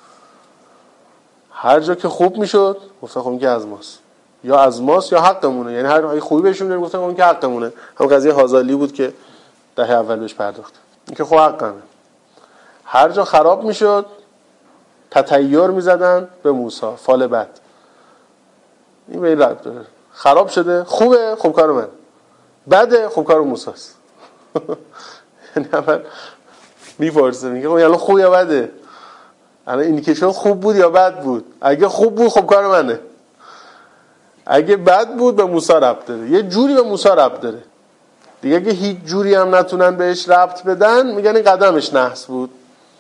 هر جا که خوب میشد گفتن خب این که از ماست، یا از ماست یا حقمونه، یعنی هر خوبی بهشون میگفتن گفتن خب این که حقمونه. هم قضیه هازالی بود که دهه اول بهش پرداخت، این که خب حقمه. هر جا خراب میشد تطیر میزدن به موسی، فال بد. این به این ربط داره. خراب شده خوبه، خب کار من. بده، خب کار موساست. یعنی اول میپرسه میگه خب یعنی خوب یا بده؟ الان ایندیکیشن خوب بود یا بد بود؟ اگه خوب بود خب کار منه، اگه بد بود به موسی ربط داره. یه جوری به موسی ربط داره دیگه. اگه هیچ جوری هم نتونن بهش ربط بدن میگن این قدمش نحس بود.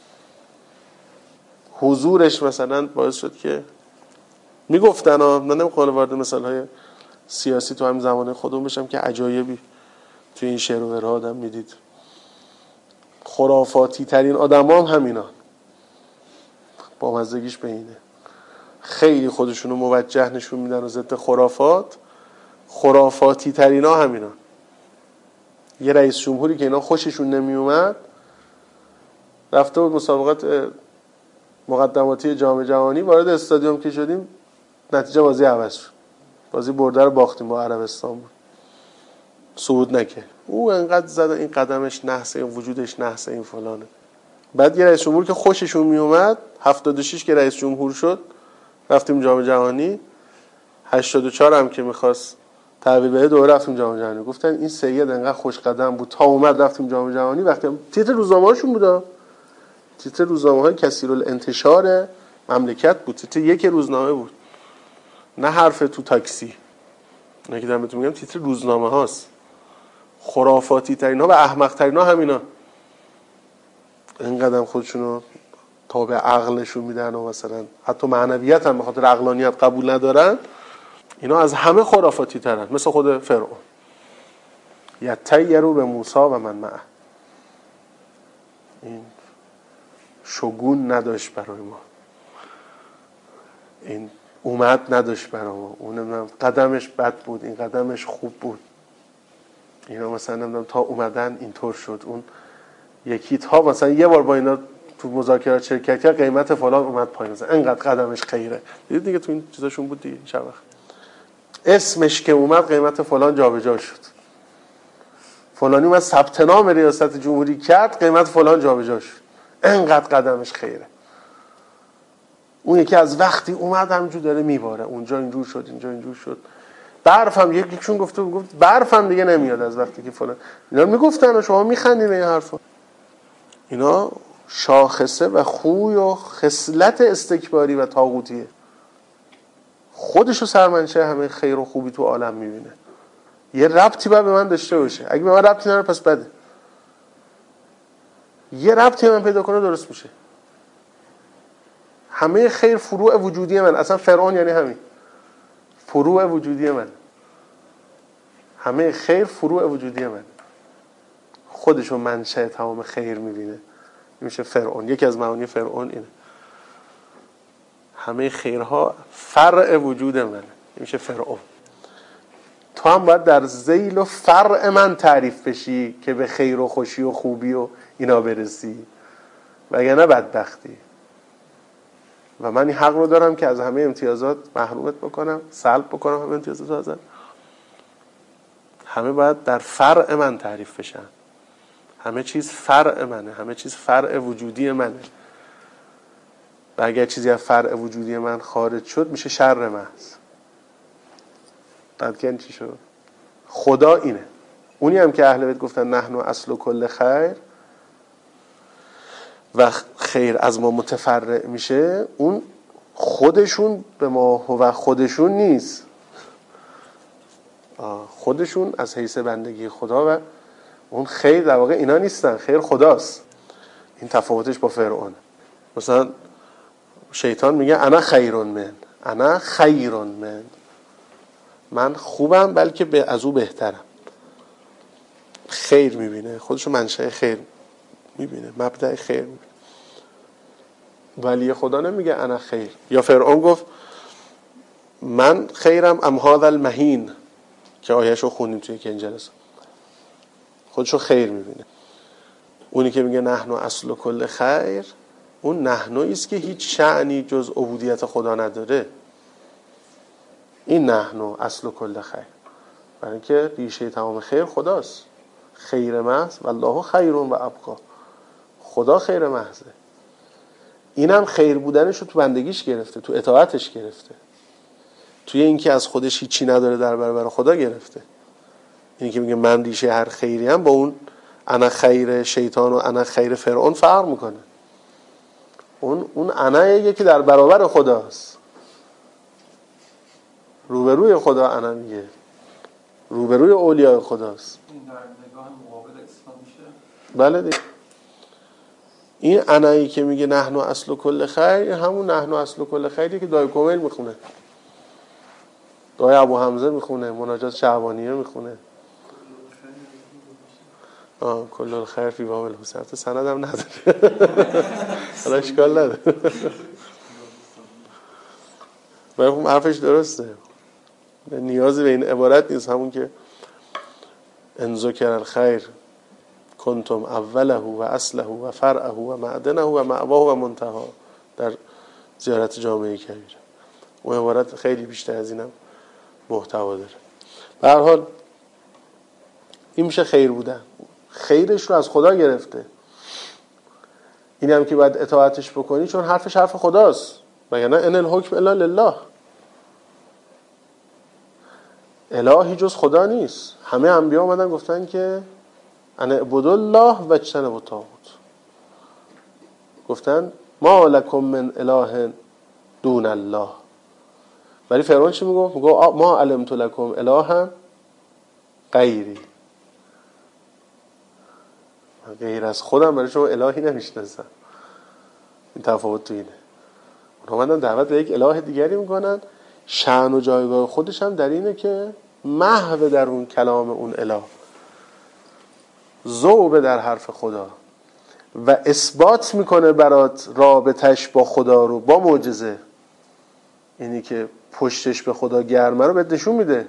حضورش مثلا باعث شد که میگفتن ها، من نمیخوام وارد مثال های سیاسی تو همین زمانه خودمون بشم که عجایبی توی این شعر و ورها آدم میدید. خرافاتی ترین آدم هم همینا. با مزدگیش به اینه خیلی خودشونو موجه نشون میدن و ضد خرافات. خرافاتی ترین ها همینا. یه رئیس جمهوری که اینا خوششون نمی اومد رفته بود مسابقات مقدماتی جام جهانی، وارد استادیوم که شدیم نتیجه بازی عوض شد، بازی برده رو باختیم با عربستان بود، صعود نکرد. او انقدر زد این قدمش نحسه، این وجودش نحسه، این فلانه. بعد یه رئیس جمهور که خوششون می اومد هفتاد و شش که رئیس جمهور شد رفتیم جام جهانی، هشتاد و چهار هم که میخواست تحویل بده دوره رفتیم جام جهانی. گفتن این سید انقدر خوش قدم بود تا اومد رفتیم جام جهانی. وقتی هم تیتر روزنامه‌هاشون بود، تیتر روزنامه‌های کثیرالانتشار مملکت بود، تیتر یک روزنامه بود، نه حرف تو تاکسی. نه که دارم بهتون میگم تیتر روزنامه هاست. خرافاتی ترین ها و احمق ترین ها همینا. اینقدر خودشونو تابع عقلشون میدن و مثلا حتی معنویت هم به خاطر عقلانیت قبول ندارن. اینا از همه خرافاتی ترن، مثل خود فرعون. یطیروا به موسی و من معه. این شگون نداشت برای ما، این اومد نداشت برای ما، اون قدمش بد بود، این قدمش خوب بود. اینا مثلا نمیدونم تا اومدن اینطور شد. اون یکی تا مثلا یه بار با اینا تو مذاکرات شرکت کرد قیمت فلان اومد پایین، مثلا انقدر قدمش خیره. دیدید دیگه تو این چیزاشون بود دیگه. چه وقت اسمش که اومد قیمت فلان جابجا شد، فلانی اومد ثبت نام ریاست جمهوری کرد قیمت فلان جابجا شد، انقدر قدمش خیره. اون یکی از وقتی اومد همینجور داره میباره، اونجا اینجور شد، اینجا اینجور شد. برف هم یکیشون گفته گفت برف هم دیگه نمیاد از وقتی که فلان. اینا میگفتن و شما میخندید به این حرفا. اینا شاخصه و خوی و خصلت استکباری و طاغوتیه. خودشو سرمنشه همه خیر و خوبی تو عالم میبینه. یه ربطی باید به من داشته باشه، اگه به من ربطی نداره پس بده. یه ربطی من پیدا کنه درست میشه. همه خیر فروع وجودی من. اصلا فرعون یعنی همین فروع وجودی من. همه خیر فروع وجودی من. خودشو منشأ تمام خیر میبینه. میشه فرعون. یکی از معانی فرعون اینه. همه خیرها فرع وجود منه. میشه فرعون. تو هم باید در ذیل و فرع من تعریف بشی که به خیر و خوشی و خوبی و اینا برسی، وگرنه بدبختی. و من این حق رو دارم که از همه امتیازات محرومت بکنم، سلب بکنم همه امتیازات ازت. همه باید در فرع من تعریف بشن. همه چیز فرع منه، همه چیز فرع وجودی منه. و اگر چیزی از فرع وجودی من خارج شد میشه شر محض. بعد که چی شد؟ خدا اینه. اونی هم که اهل بیت گفتن نحن اصل کل خیر و خیر از ما متفرع میشه، اون خودشون به ما هو خودشون نیست. خودشون از حیث بندگی خدا و اون خیر در واقع اینا نیستن، خیر خداست. این تفاوتش با فرعون. مثلا شیطان میگه انا خیرون من، انا خیرون من، من خوبم بلکه به از او بهترم. خیر میبینه، خودشو منشأ خیر میبینه، مبدأ خیر میبینه. ولی خدا نمیگه انا خیر. یا فرعون گفت من خیرم ام هذا المهین که آیه‌شو خوندیم توی که این جلسه. خودشو خیر میبینه. اونی که میگه نحن اصل کل خیر، اون نحنویی است که هیچ شأنی جز عبودیت خدا نداره. این نحن اصل کل خیر، برای اینکه ریشه تمام خیر خداست. خیر محض والله خیر و ابقا. خدا خیر محضه. اینم خیر بودنش رو تو بندگیش گرفته، تو اطاعتش گرفته. توی اینکه از خودش هیچی نداره در برابر خدا گرفته. اینی که میگه من ریشه هر خیری هم با اون انا خیر شیطان و انا خیر فرعون فرق میکنه. اون اون انایه که در برابر خداست، روبروی خدا انا میگه، روبروی اولیاء خداست. این در نگاه مقابل اسلام میشه. بله دیگه. این انایی که میگه نحن اصل کل خیر، همون نحن اصل کل خیری که دای کمیل میخونه، دای ابو حمزه میخونه، مناجات شعبانیه میخونه. آه کل الخیر فی باب الحسین. تو سند هم نداره حالا اشکال نداره. من حرفش درسته، نیازی به این عبارت نیست. همون که ان ذکر الخیر کنتم اوله و اصله و فرعه و معدنه و مأواه و منتها در زیارت جامعه کبیر. اون عبارت خیلی بیشتر از اینم محتوا داره. به هر حال این میشه خیر بودن. خیرش رو از خدا گرفته. این هم که باید اطاعتش بکنی چون حرفش حرف خداست. وگرنه ان الحکم الا لله، الهی جز خدا نیست. همه انبیا اومدن گفتن که ان اعبدوا الله و اجتنبوا الطاغوت. گفتن ما لکم من اله دون الله. ولی فرعون چی میگه؟ میگه ما علمت لکم اله غیری، غیر از خودم برای شما الهی نمیشناسم. این تفاوت تو اینه. اونها اومدن دعوت به یک اله دیگری میکنن. شأن و جایگاه خودش هم در اینه که محو در اون کلام اون اله، ذوب در حرف خدا و اثبات میکنه برات رابطش با خدا رو با معجزه. اینی که پشتش به خدا گرمه رو بهت نشون میده.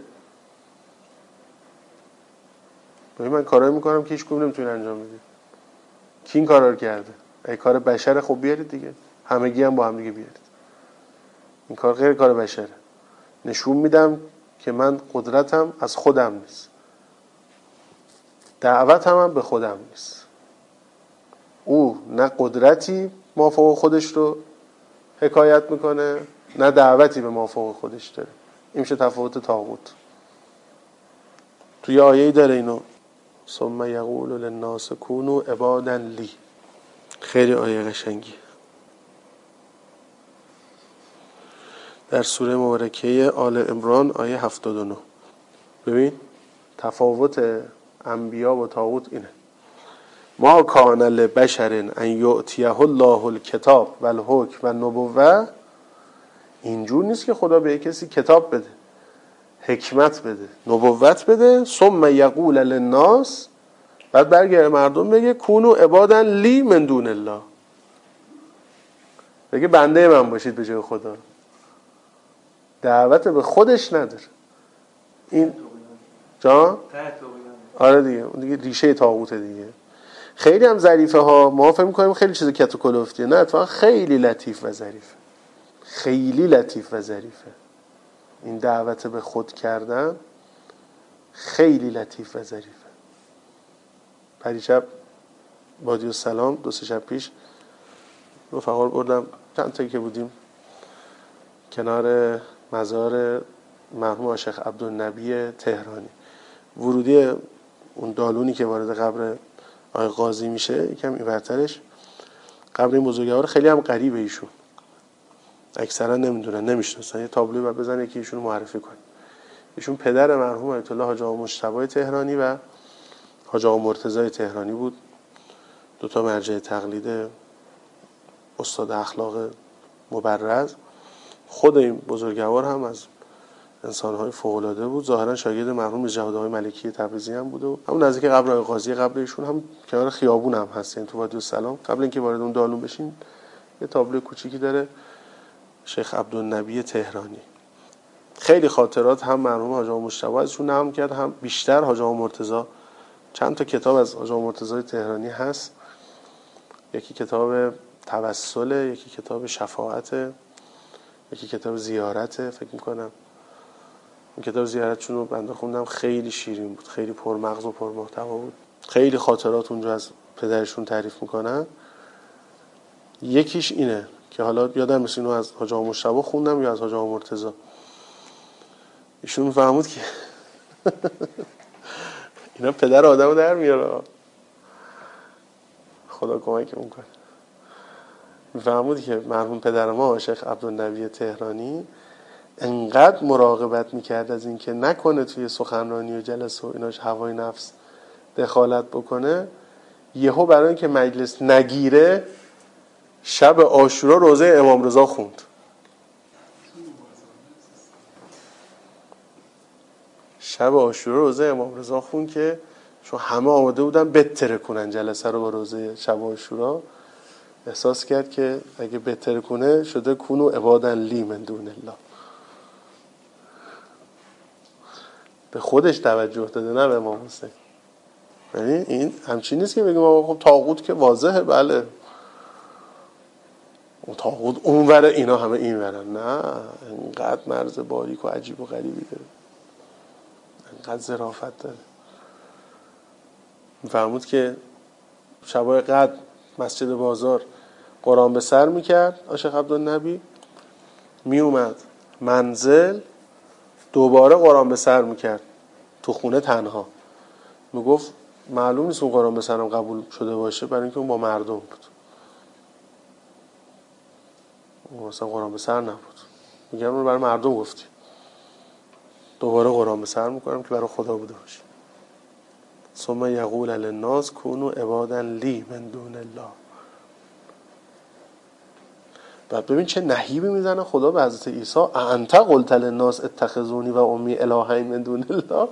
ببین من کارایی میکنم که هیچ کدوم نمیتونی انجام بدی. کی این کارا رو کرده؟ ای کار بشره، خب بیارید دیگه، همگی هم با هم دیگه بیارید. این کار غیر کار بشره. نشون میدم که من قدرتم از خودم نیست، دعوتم هم به خودم نیست. او نه قدرتی مافوق خودش رو حکایت میکنه، نه دعوتی به مافوق خودش داره. این میشه تفاوت طاغوت. توی آیه‌ای داره اینو، ثم یقول للناس کونوا عبادا لی. خیلی آیه قشنگی در سوره مبارکه آل عمران آیه هفتاد و نه. ببین تفاوت انبیا و طاغوت اینه. ما کان لبشر ان یؤتیه الله الکتاب و الحکم و النبوه. اینجور نیست که خدا به کسی کتاب بده، حکمت بده، نبوت بده، ثم یقول للناس، بعد برگرده مردم بگه کونوا عبادا لی من دون الله، بگه بنده من باشید به جای خدا. دعوت به خودش نداره. این جان آره دیگه، اون دیگه ریشه طاغوته دیگه. خیلی هم ظریفه ها. ما فکر می‌کنیم خیلی چیز کت و کلفتیه. نه، اتفاقا خیلی لطیف و ظریفه. خیلی لطیف و ظریفه. این دعوت به خود کردن خیلی لطیف و ظریفه. پریشب بادی و سلام دو سه شب پیش رفقا رو بردم، چند تایی که بودیم کنار مزار مرحوم شیخ عبدالنبی تهرانی. ورودی اون دالونی که وارد قبر آقای قاضی میشه یکم اینورترش قبر این بزرگوار خیلی هم غریبه. ایشون اکثرا نمیدونن، نمیشناسن. یه تابلوی بعد بزنه که ایشون معرفی کنه. ایشون پدر مرحوم آیت الله حاج آقا مجتبی تهرانی و حاج آقا مرتضی تهرانی بود. دو تا مرجع تقلید، استاد اخلاق مبرز. خود این بزرگوار هم از انسان‌های فوق‌العاده بود. ظاهرا شاگرد مرحوم جواد آقای ملکی تبریزی هم بوده. همون نزدیک قبر آقای قاضی قبل ایشون هم کنار خیابون هم هست، یعنی تو وادی السلام. قبل اینکه وارد اون دالون بشین یه تابلو کوچیکی داره شیخ عبدالنبی تهرانی. خیلی خاطرات هم مرحوم حاج آقا مجتبی ازشون نقل کرد، هم بیشتر حاج آقا مرتضی. چند تا کتاب از حاج آقا مرتضی تهرانی هست. یکی کتاب توسل، یکی کتاب شفاعت، یکی کتاب زیارت. فکر می‌کنم این کتاب زیارتشون رو بنده خوندم، خیلی شیرین بود، خیلی پرمغز و پرمحتوا بود. خیلی خاطرات اونجا از پدرشون تعریف میکنن. یکیش اینه که حالا یادم نیست اینو از حاج آقا مجتبی خوندم یا از حاج آقا مرتضی. ایشون فهمود که اینا پدر آدمو در میاره، خدا کمکمون کنه. میفهمود که مرحوم پدر ما شیخ عبدالنبی تهرانی انقدر مراقبت میکرد از این که نکنه توی سخنرانی و جلسه و ایناش هوای نفس دخالت بکنه، یهو برای اینکه مجلس نگیره شب عاشورا روزه امام رضا خوند. شب عاشورا روزه امام رضا خوند که چون همه آماده بودن بتره کنن جلسه رو با روزه شب عاشورا، احساس کرد که اگه بتره کنه شده کونو عبادن لی من دون الله. به خودش توجه داده، نه به امام حسین. یعنی این همچین نیست که بگیم آقا خب طاغوت که واضحه، بله اون طاغوت اون وره اینا همه این ورن، نه، اینقدر مرز باریک و عجیب و غریبی داره، اینقدر ظرافت داره. میفهمود که شبای قدر مسجد بازار قرآن به سر میکرد شیخ عبدالنبی، میومد منزل دوباره قرآن به سر میکرد تو خونه تنها. میگفت معلوم نیست اون قرآن به سرم قبول شده باشه، برای اینکه اون با مردم بود، اون اصلا قرآن به سر نبود. میگم اون برای مردم گفتی، دوباره قرآن به سر میکنم که برای خدا بوده باشه. ثم یقول للناس کونوا عبادا لی من دون الله. بعد ببین چه نهیبی میزنه خدا به حضرت عیسی، انت قلت للناس اتخذونی و امی الهین من دون الله.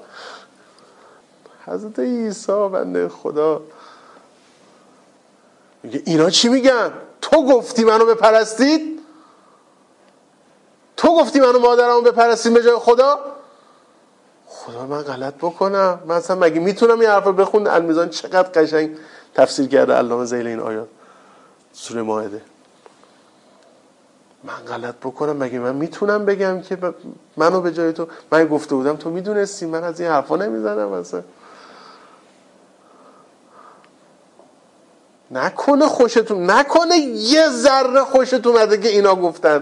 حضرت عیسی بنده خدا میگه اینا چی میگن؟ تو گفتی منو بپرستید؟ تو گفتی منو مادرمو بپرستید به جای خدا؟ خدا من غلط بکنم؟ من اصلا مگه میتونم این حرفو بخونم؟ المیزان چقدر قشنگ تفسیر کرده علامه ذیل این آیات سوره مائده. من غلط بکنم مگه من میتونم بگم که منو به جای تو، من گفته بودم تو میدونستی، من از این حرفا نمیزنم اصلا. نکنه خوشتون، نکنه یه ذره خوشتون اومده که اینا گفتن.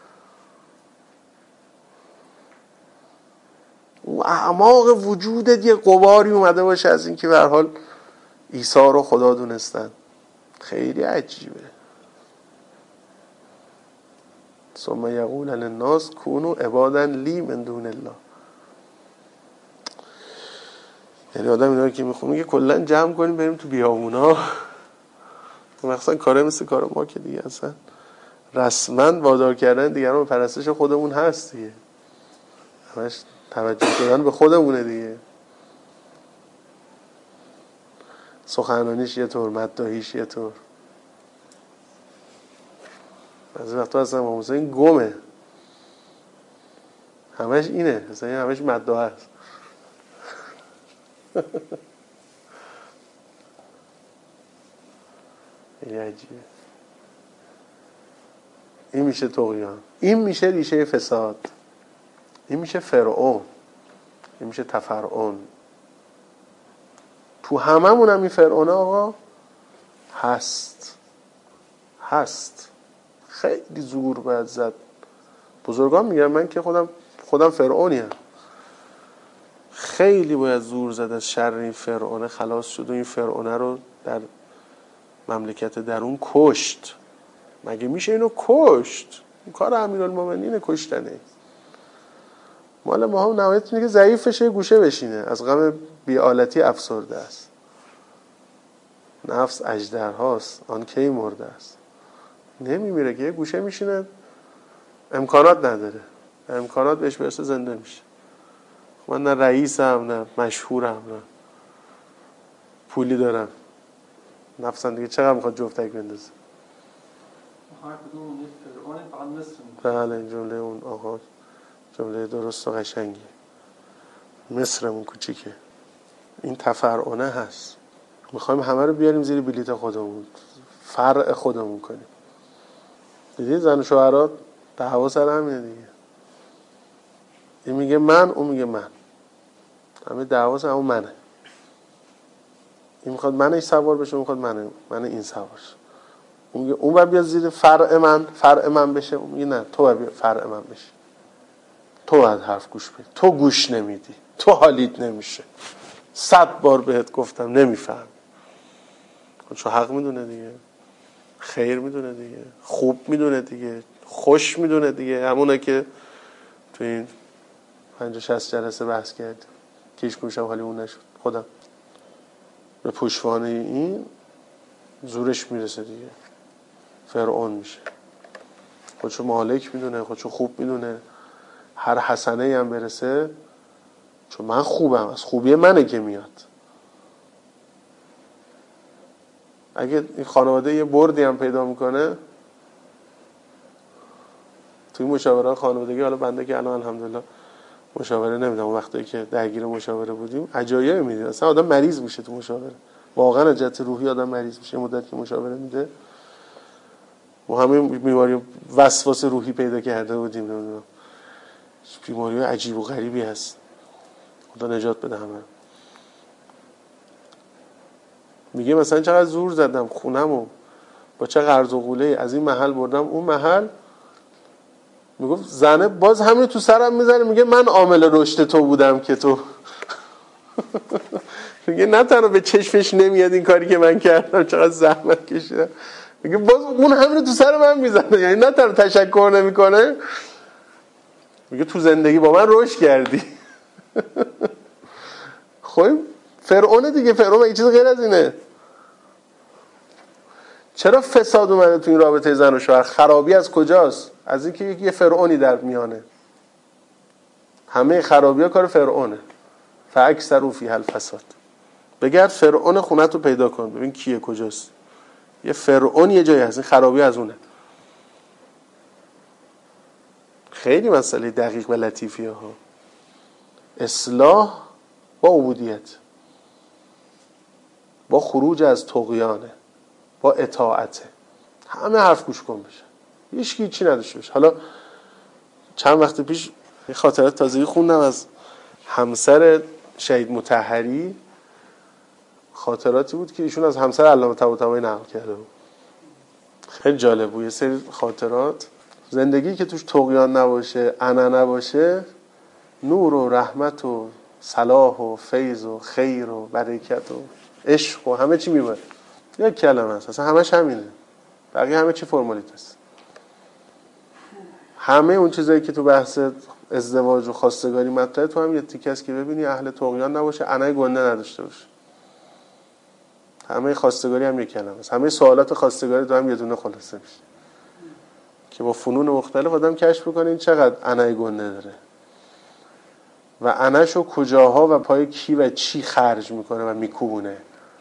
و اعماق وجودت یه غباری اومده باشه از این که به هر حال عیسی رو خدا دونستن. خیلی عجیبه. ثم یقول للناس کونوا عبادا لی من دون الله. یعنی آدم اینا رو که میخونه که کلا جمع کنیم بریم تو بیابونا، مثلا کاره مثل کار ما که دیگه اصلا رسما وادار کردن دیگران به پرستش خودمون هست دیگه، همش توجه کردن به خودمونه دیگه. سخنرانیش یه طور، مداحیش یه طور. از وقتا اصلا امام حسین گمه، همش اینه، اصلا همش مداح است. خیلی عجیبه. این میشه طغیان، این میشه ریشه فساد، این میشه فرعون، این میشه تفرعون. تو هممون هم این فرعون آقا هست هست خیلی زور باید زد. بزرگان میگن، من که خودم خودم فرعونی هم، خیلی باید زور زد از شر این فرعون خلاص شد و این فرعون رو در مملکت درون کشت. مگه میشه اینو کشت؟ این کار امیرالمومنینه کشتنه. مال ما هم نهایت اینه که ضعیف بشه گوشه بشینه، از غم بی‌آلتی افسرده است. نفس اژدرهاست، آن کی مرده است. نمیمیره که یه گوشه میشینه، امکانات نداره، امکانات بهش برسه زنده میشه. من نه رئیسم، نه مشهورم، نه پولی دارم، نفسم دیگه چقدر میخواد جفتک بندازه. هر کدوم یک فرعون فقط مصر میکنه. بله این جمله اون آقا جمله درست و قشنگی. مصرمون کوچیکه، این تفرعونه هست. میخوایم همه رو بیاریم زیر بلیت خودمون، فرع خودمون کنیم. دیدید زن و شوهرات دعوا سر همینه دیگه. این میگه من، اون میگه من، همه دعوا سر اون منه. این میخواد منش سوار بشه، اون میخواد من من این سوار شه. اون میگه اون باید بیاد زیر فرع من، فرع من بشه. اون میگه نه تو باید فرع من بشه. تو باید حرف گوش بدی، تو گوش نمیدی، تو حالیت نمیشه، صد بار بهت گفتم نمیفهم. چون حق میدونه دیگه، خیر میدونه دیگه، خوب میدونه دیگه، خوش میدونه دیگه. همونه که تو این پنجاه شصت جلسه بحث کرد که هیچ کنشم حالی اون نشد. خودم به پشتوانه این زورش میرسه دیگه، فرعون میشه. خودشو مالک میدونه، خودشو خوب میدونه. هر حسنه هم برسه، چون من خوبم، از خوبی منه که میاد. اگه این خانواده یه بردی هم پیدا میکنه توی مشاوره خانوادگی، حالا بنده که الان الحمدلله مشاوره نمیدم، اون وقتی که درگیر مشاوره بودیم عجایب میدید. اصلا آدم مریض میشه تو مشاوره، واقعا از جهت روحی آدم مریض میشه. مدت که مشاوره میده ما همه بیماری وسواس روحی پیدا کرده بودیم، نمیدونم بیماری عجیب و غریبی هست، خدا نجات بده همه. میگه مثلا چقدر زور زدم خونمو با چه قرض و قوله از این محل بردم اون محل، میگفت زنه باز همین تو سرم میزنه، میگه من عامل رشد تو بودم که تو میگه نه تنها به چشمش نمیاد این کاری که من کردم، چقدر زحمت کشیدم، میگه باز اون همین تو سر من میزنه، یعنی نه تنها تشکر نمیکنه، میگه تو زندگی با من رشد کردی. خب فرعون دیگه، فرعون این چیز غیر از اینه. چرا فساد اومده تو این رابطه زن و شوهر؟ خرابی از کجاست؟ از اینکه یه فرعونی در میانه. همه خرابی‌ها کار فرعونه. فاکثروا فیها الفساد. بگرد فرعون خونت رو پیدا کن، ببین کیه، کجاست. یه فرعون یه جایی هست، این خرابی از اونه. خیلی مسئله دقیق و لطیفیه ها. اصلاح با عبودیت، با خروج از طغیانه، با اطاعته. همه حرف گوش کن بشه، هیچ کی چی نداشته باشه. حالا چند وقت پیش یه خاطرات تازگی خوندم از همسر شهید مطهری. خاطراتی بود که ایشون از همسر علامه طباطبایی نقل کرده بود. خیلی جالب بود. یه سری خاطرات، زندگی که توش طغیان نباشه، انا نباشه، نور و رحمت و صلاح و فیض و خیر و برکت و عشق و همه چی میبره. یک کلمه است، اصلا همش همینه، بقیه همه چی فرمالیته است. همه اون چیزایی که تو بحث ازدواج و خواستگاری مطرحه، تو هم یه تیکه است که ببینی اهل طغیان نباشه، انای گنده نداشته باشه. همه خواستگاری هم یک کلمه است، همه سوالات خواستگاری تو هم یه دونه خلاصه میشه که با فنون مختلف آدم کشف بکنه این چقدر انای گنده داره و اناشو کجاها و پای کی و چی خرج میکنه و میکوبونه.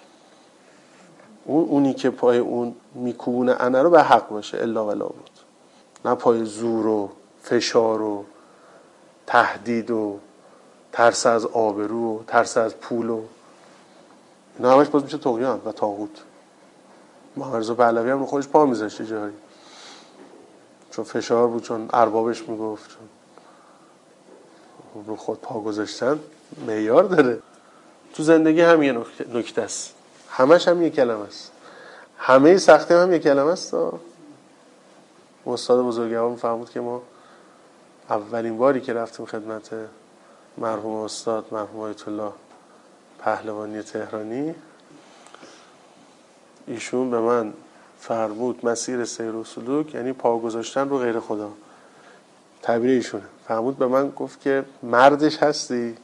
اون اونی که پای اون میکوبونه انا رو به حق باشه، الا ولا بود، نه پای زور و فشار و تهدید و ترس از آبرو و ترس از پول و اینا همش باز میشه طغیان و طاغوت. محمد رضا پهلوی هم رو خودش پا میذاشته جایی، چون فشار بود، چون اربابش میگفت، چون رو خود پا گذاشتن معیار داره. تو زندگی هم یه نکته است، همش هم یه کلمه است، همه سختی هم یه کلمه است. استاد بزرگوار فرمود که ما اولین باری که رفتیم خدمت مرحوم استاد مرحوم آیت الله پهلوانی تهرانی، ایشون به من فرمود مسیر سیر و سلوک یعنی پا گذاشتن رو غیر خدا. تعبیر ایشونه. فرمود به من، گفت که مردش هستی؟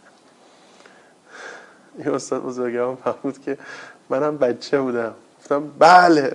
این استاد بزرگوار فرمود که منم بچه بودم، گفتم بله.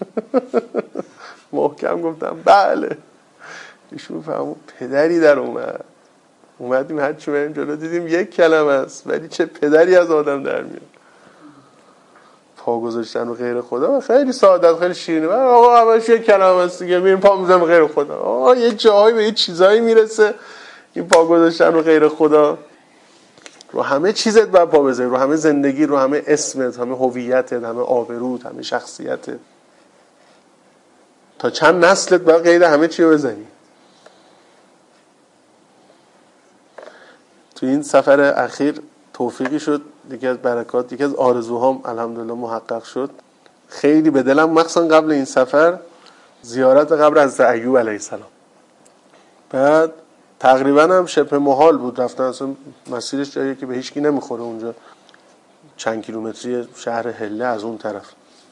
محکم گفتم بله. ایشون فرمود پدری در اومد. اومدیم هر چی بریم جلو دیدیم یک کلمه است، ولی چه پدری از آدم در میاد. پا گذاشتن رو غیر خدا خیلی ساده، خیلی شیرینه. آقا همش یک کلمه است دیگه، میریم پا میذاریم غیر خدا. آقا یه جایی به یه چیزایی میرسه این پا گذاشتن رو غیر خدا. رو همه چیزت باید پا بذاری، رو همه زندگی، رو همه اسمت، همه هویتت، همه آبروت، همه شخصیتت. تا چند نسلت باید قید همه چی رو بزنی. تو این سفر اخیر توفیقی شد، یکی از برکات، یکی از آرزوهام الحمدلله محقق شد. خیلی به دلم مخصوصا قبل این سفر زیارت قبر حضرت ایوب علیه السلام. بعد تقریبا هم شبه محال بود رفتن، اصلا مسیرش جاییه که به هیچ کی نمیخوره، اونجا چند کیلومتری شهر هله از اون طرف.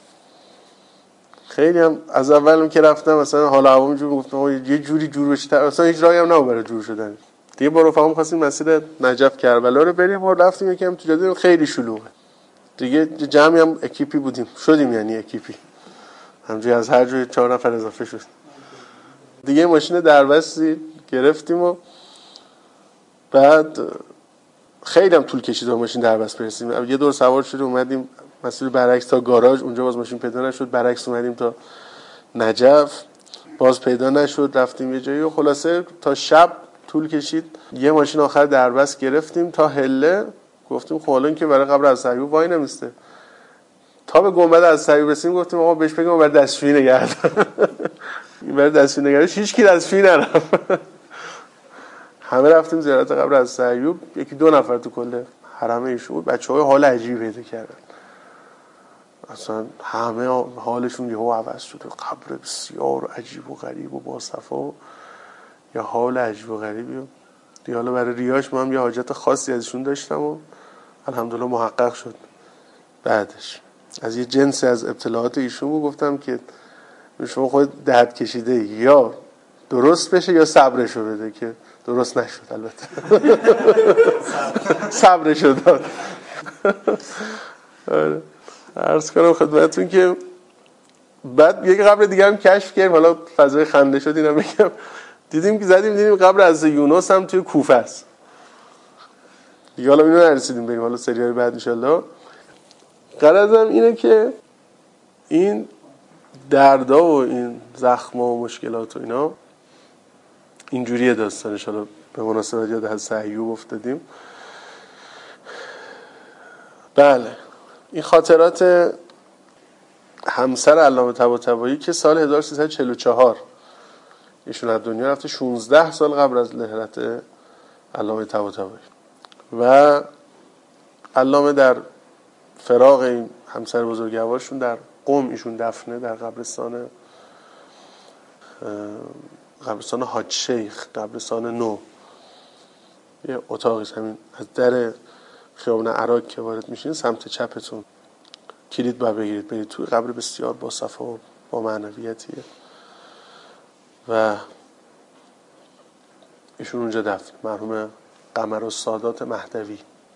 خیلی هم از اولم که رفتم مثلا حال هوا اینجوری گفتم یه جوری جور بشه، اصلا هیچ راهی هم نبود برای جور شدن. دیگه با رفقام خواستیم مسیر نجف کربلا رو بریم و رفتیم یکم تو جاده خیلی شلوغه. دیگه جمعی هم اکیپی بودیم، شدیم یعنی اکیپی، همونجوری از هر جای چهار نفر اضافه شد. دیگه ماشین دربستی گرفتیم و بعد خیلی هم طول کشید تا ماشین دربست برسیم. یه دور سوار شدیم اومدیم مسیر برعکس تا گاراژ، اونجا باز ماشین پیدا نشد، برعکس اومدیم تا نجف، باز پیدا نشد، رفتیم یه جایی و خلاصه تا شب طول کشید. یه ماشین آخر دربست گرفتیم تا هله، گفتیم خب الان که برای قبر از ایوب وای نمیسته. تا به گنبد از ایوب رسیدیم گفتیم آقا بهش بگم برای دستشویی نگرد. این برای دستشویی نگردش هیچ کی دستشویی نرفت. همه رفتیم زیارت قبر از ایوب، یکی دو نفر تو کل حرم ایشون بود. بچه‌ها حال عجیبی پیدا کردن، اصلا همه حالشون یهو عوض شده. قبر بسیار عجیب و غریب و با صفا، یا حال عجیب و غریبی. دیگه حالا برای ریاش ما هم یه حاجت خاصی ازشون داشتم و الحمدلله محقق شد. بعدش از یه جنسی از ابتلاعات ایشون بود، گفتم که شما خود درد کشیده یا درست بشه یا صبرشو بده، که درست نشد البته. صبرشو داد. عرض کنم خدمتتون که بعد یک قبر دیگه هم کشف کردیم، حالا فضای خنده شد اینا میگم، دیدیم که زدیم دیدیم قبر از یونس هم توی کوفه است. دیگه حالا اینو نرسیدیم بریم، حالا سریای بعد ان شاء الله. غرضم اینه که این دردا و این زخما و مشکلات و اینا اینجوریه داستانش. حالا به مناسبت یاد حضرت ایوب افتادیم. بله، این خاطرات همسر علامه طباطبایی که سال هزار و سیصد و چهل و چهار ایشون از دنیا رفته، شانزده سال قبل از لهرت علامه طباطبایی. و علامه در فراق این همسر بزرگوارشون در قم ایشون دفنه، در قبرستان قبرستان حاج شیخ، قبرستان نو. یه اتاقی همین از در خیابان عراق که وارد میشین سمت چپتون کلید باید بگیرید برید توی. قبر بسیار با صفا و با معنویتیه و ایشون اونجا دفن، مرحوم قمرالسادات مهدوی.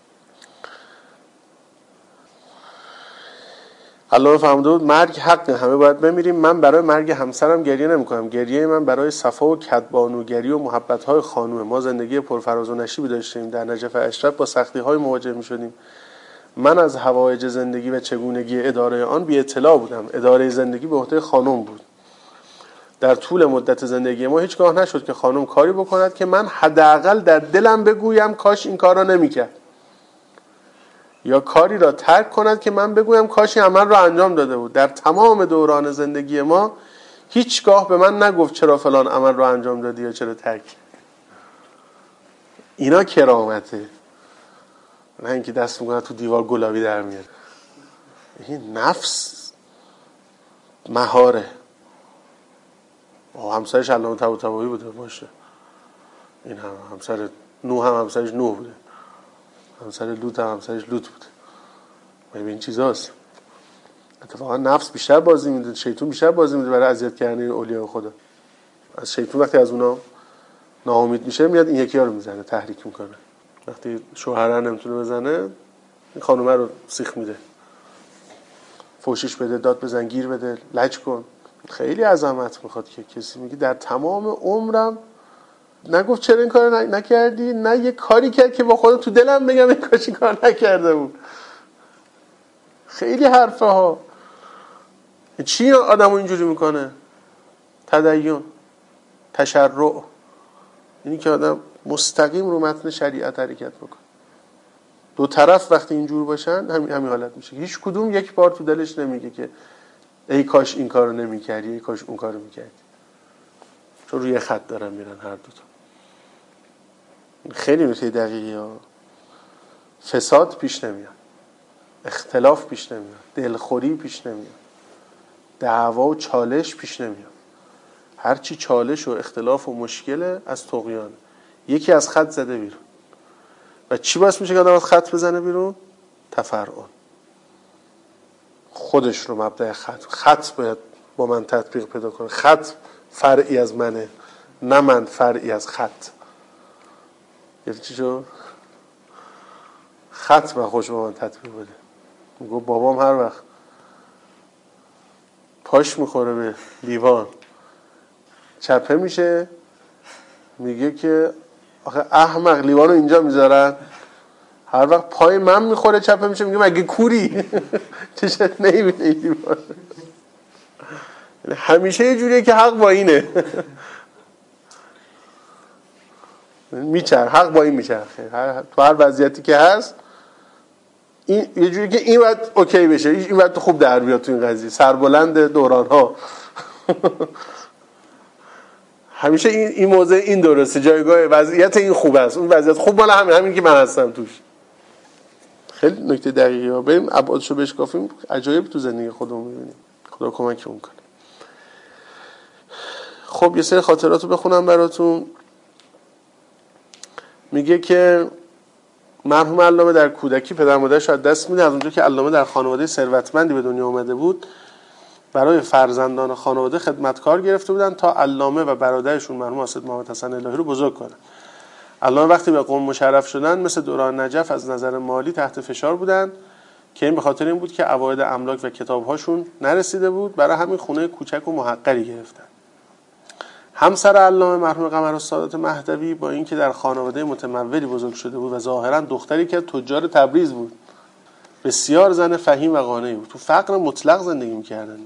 علامه فرموده بود مرگ حق، همه باید بمیریم. من برای مرگ همسرم گریه نمی کنم، گریه من برای صفا و کدبانوگری و محبت‌های خانومه. ما زندگی پرفراز و نشیبی داشتیم، در نجف اشرف با سختی‌های مواجه می‌شدیم. من از حوایج زندگی و چگونگی اداره آن بی اطلاع بودم. اداره زندگی به عهده خانم بود. در طول مدت زندگی ما هیچگاه نشد که خانم کاری بکند که من حداقل در دلم بگویم کاش این کارا نمی‌کرد، یا کاری را ترک کند که من بگویم کاش این عمل را انجام داده بود. در تمام دوران زندگی ما هیچگاه به من نگفت چرا فلان عمل را انجام دادی یا چرا ترک. اینا کرامته، نه اینکه دست میکنه تو دیوار گلابی در میاره. این نفس مهاره. همسرش علامه طباطبایی بوده باشه، این هم همسر نوح هم همسرش نوح بوده، همسر لوط هم همسرش لوط بوده. ما این چیزاست. اتفاقا نفس بیشتر بازی میده، شیطان بیشتر بازی میده برای اذیت کردن این اولیاء خدا. از شیطان وقتی از اونا ناامید میشه میاد این یکی ها رو میزنه، تحریک میکنه. وقتی شوهر نمیتونه بزنه این خانومه رو سیخ میده، فوشش بده، داد بزن، گیر بده، لج کن. خیلی عظمت میخواد که کسی میگه در تمام عمرم نگفت چرا این کارو نکردی، نه یه کاری کرد که با خودم تو دلم بگم این کاش این کار نکرده بود. خیلی حرفه ها. چی آدمو اینجوری میکنه؟ تدین، تشرع. اینی که آدم مستقیم رو متن شریعت حرکت بکنه. دو طرف وقتی اینجور باشن همین همین حالت میشه. هیچ کدوم یک بار تو دلش نمیگه که ای کاش این کارو نمیکردی، ای کاش اون کارو میکردی. چون روی خط دارن میرن هر دو تا. خیلی نکته دقیقی ها. فساد پیش نمیاد، اختلاف پیش نمیاد، دلخوری پیش نمیاد، دعوا و چالش پیش نمیاد. هرچی چالش و اختلاف و مشکله از طغیان. یکی از خط زده بیرون. و چی باعث میشه که آدم از خط بزنه بیرون؟ تفرعن. خودش رو مبدأ خط خط باید با من تطبیق پیدا کنه. خط فرعی از منه، نه من فرعی از خط. یعنی چی شو؟ خط من خوش با من تطبیق بده. میگو بابام هر وقت پاش میخوره به لیوان چپه میشه، میگه که آخه احمق لیوانو اینجا میذارن. هر وقت پای من میخوره چپه میشه، میگه مگه کوری؟ چشت نمیبینه این لیوان؟ همیشه یه جوریه که حق با اینه. میچرخ، حق با این میچرخه. تو هر وضعیتی که هست این یه جوری که این وقت اوکی بشه، این وقت خوب در بیاد تو این قضیه. سربلند دوران ها. همیشه این این موضع این درسته، جایگاه وضعیت این خوب است، اون وضعیت خوب مال همین همین که من هستم توش. خیلی نکته دقیقی ها. بریم ابعادشو بشکافیم، عجایب تو زندگی خودمون می‌بینیم. خدا کمکمون کنه. خب یه سری خاطراتو بخونم براتون. میگه که مرحوم علامه در کودکی پدر مادرش از دست میده. از اونجا که علامه در خانواده ثروتمندی به دنیا اومده بود، برای فرزندان خانواده خدمتکار گرفته بودن تا علامه و برادرشون مرحوم حاسد محمد حسن الهی رو بزرگ کنن. علامه وقتی به قم مشرف شدن، مثل دوران نجف از نظر مالی تحت فشار بودن که این به خاطر این بود که عواید املاک و کتاب‌هاشون نرسیده بود. برای همین خونه کوچک و محقری گرفتن. همسر علامه مرحوم قمرالسعادت مهدوی با اینکه در خانواده متمولی بزرگ شده بود و ظاهرا دختری که تجار تبریز بود، بسیار زن فهیم و قانعی بود. تو فقر مطلق زندگی می‌کردن.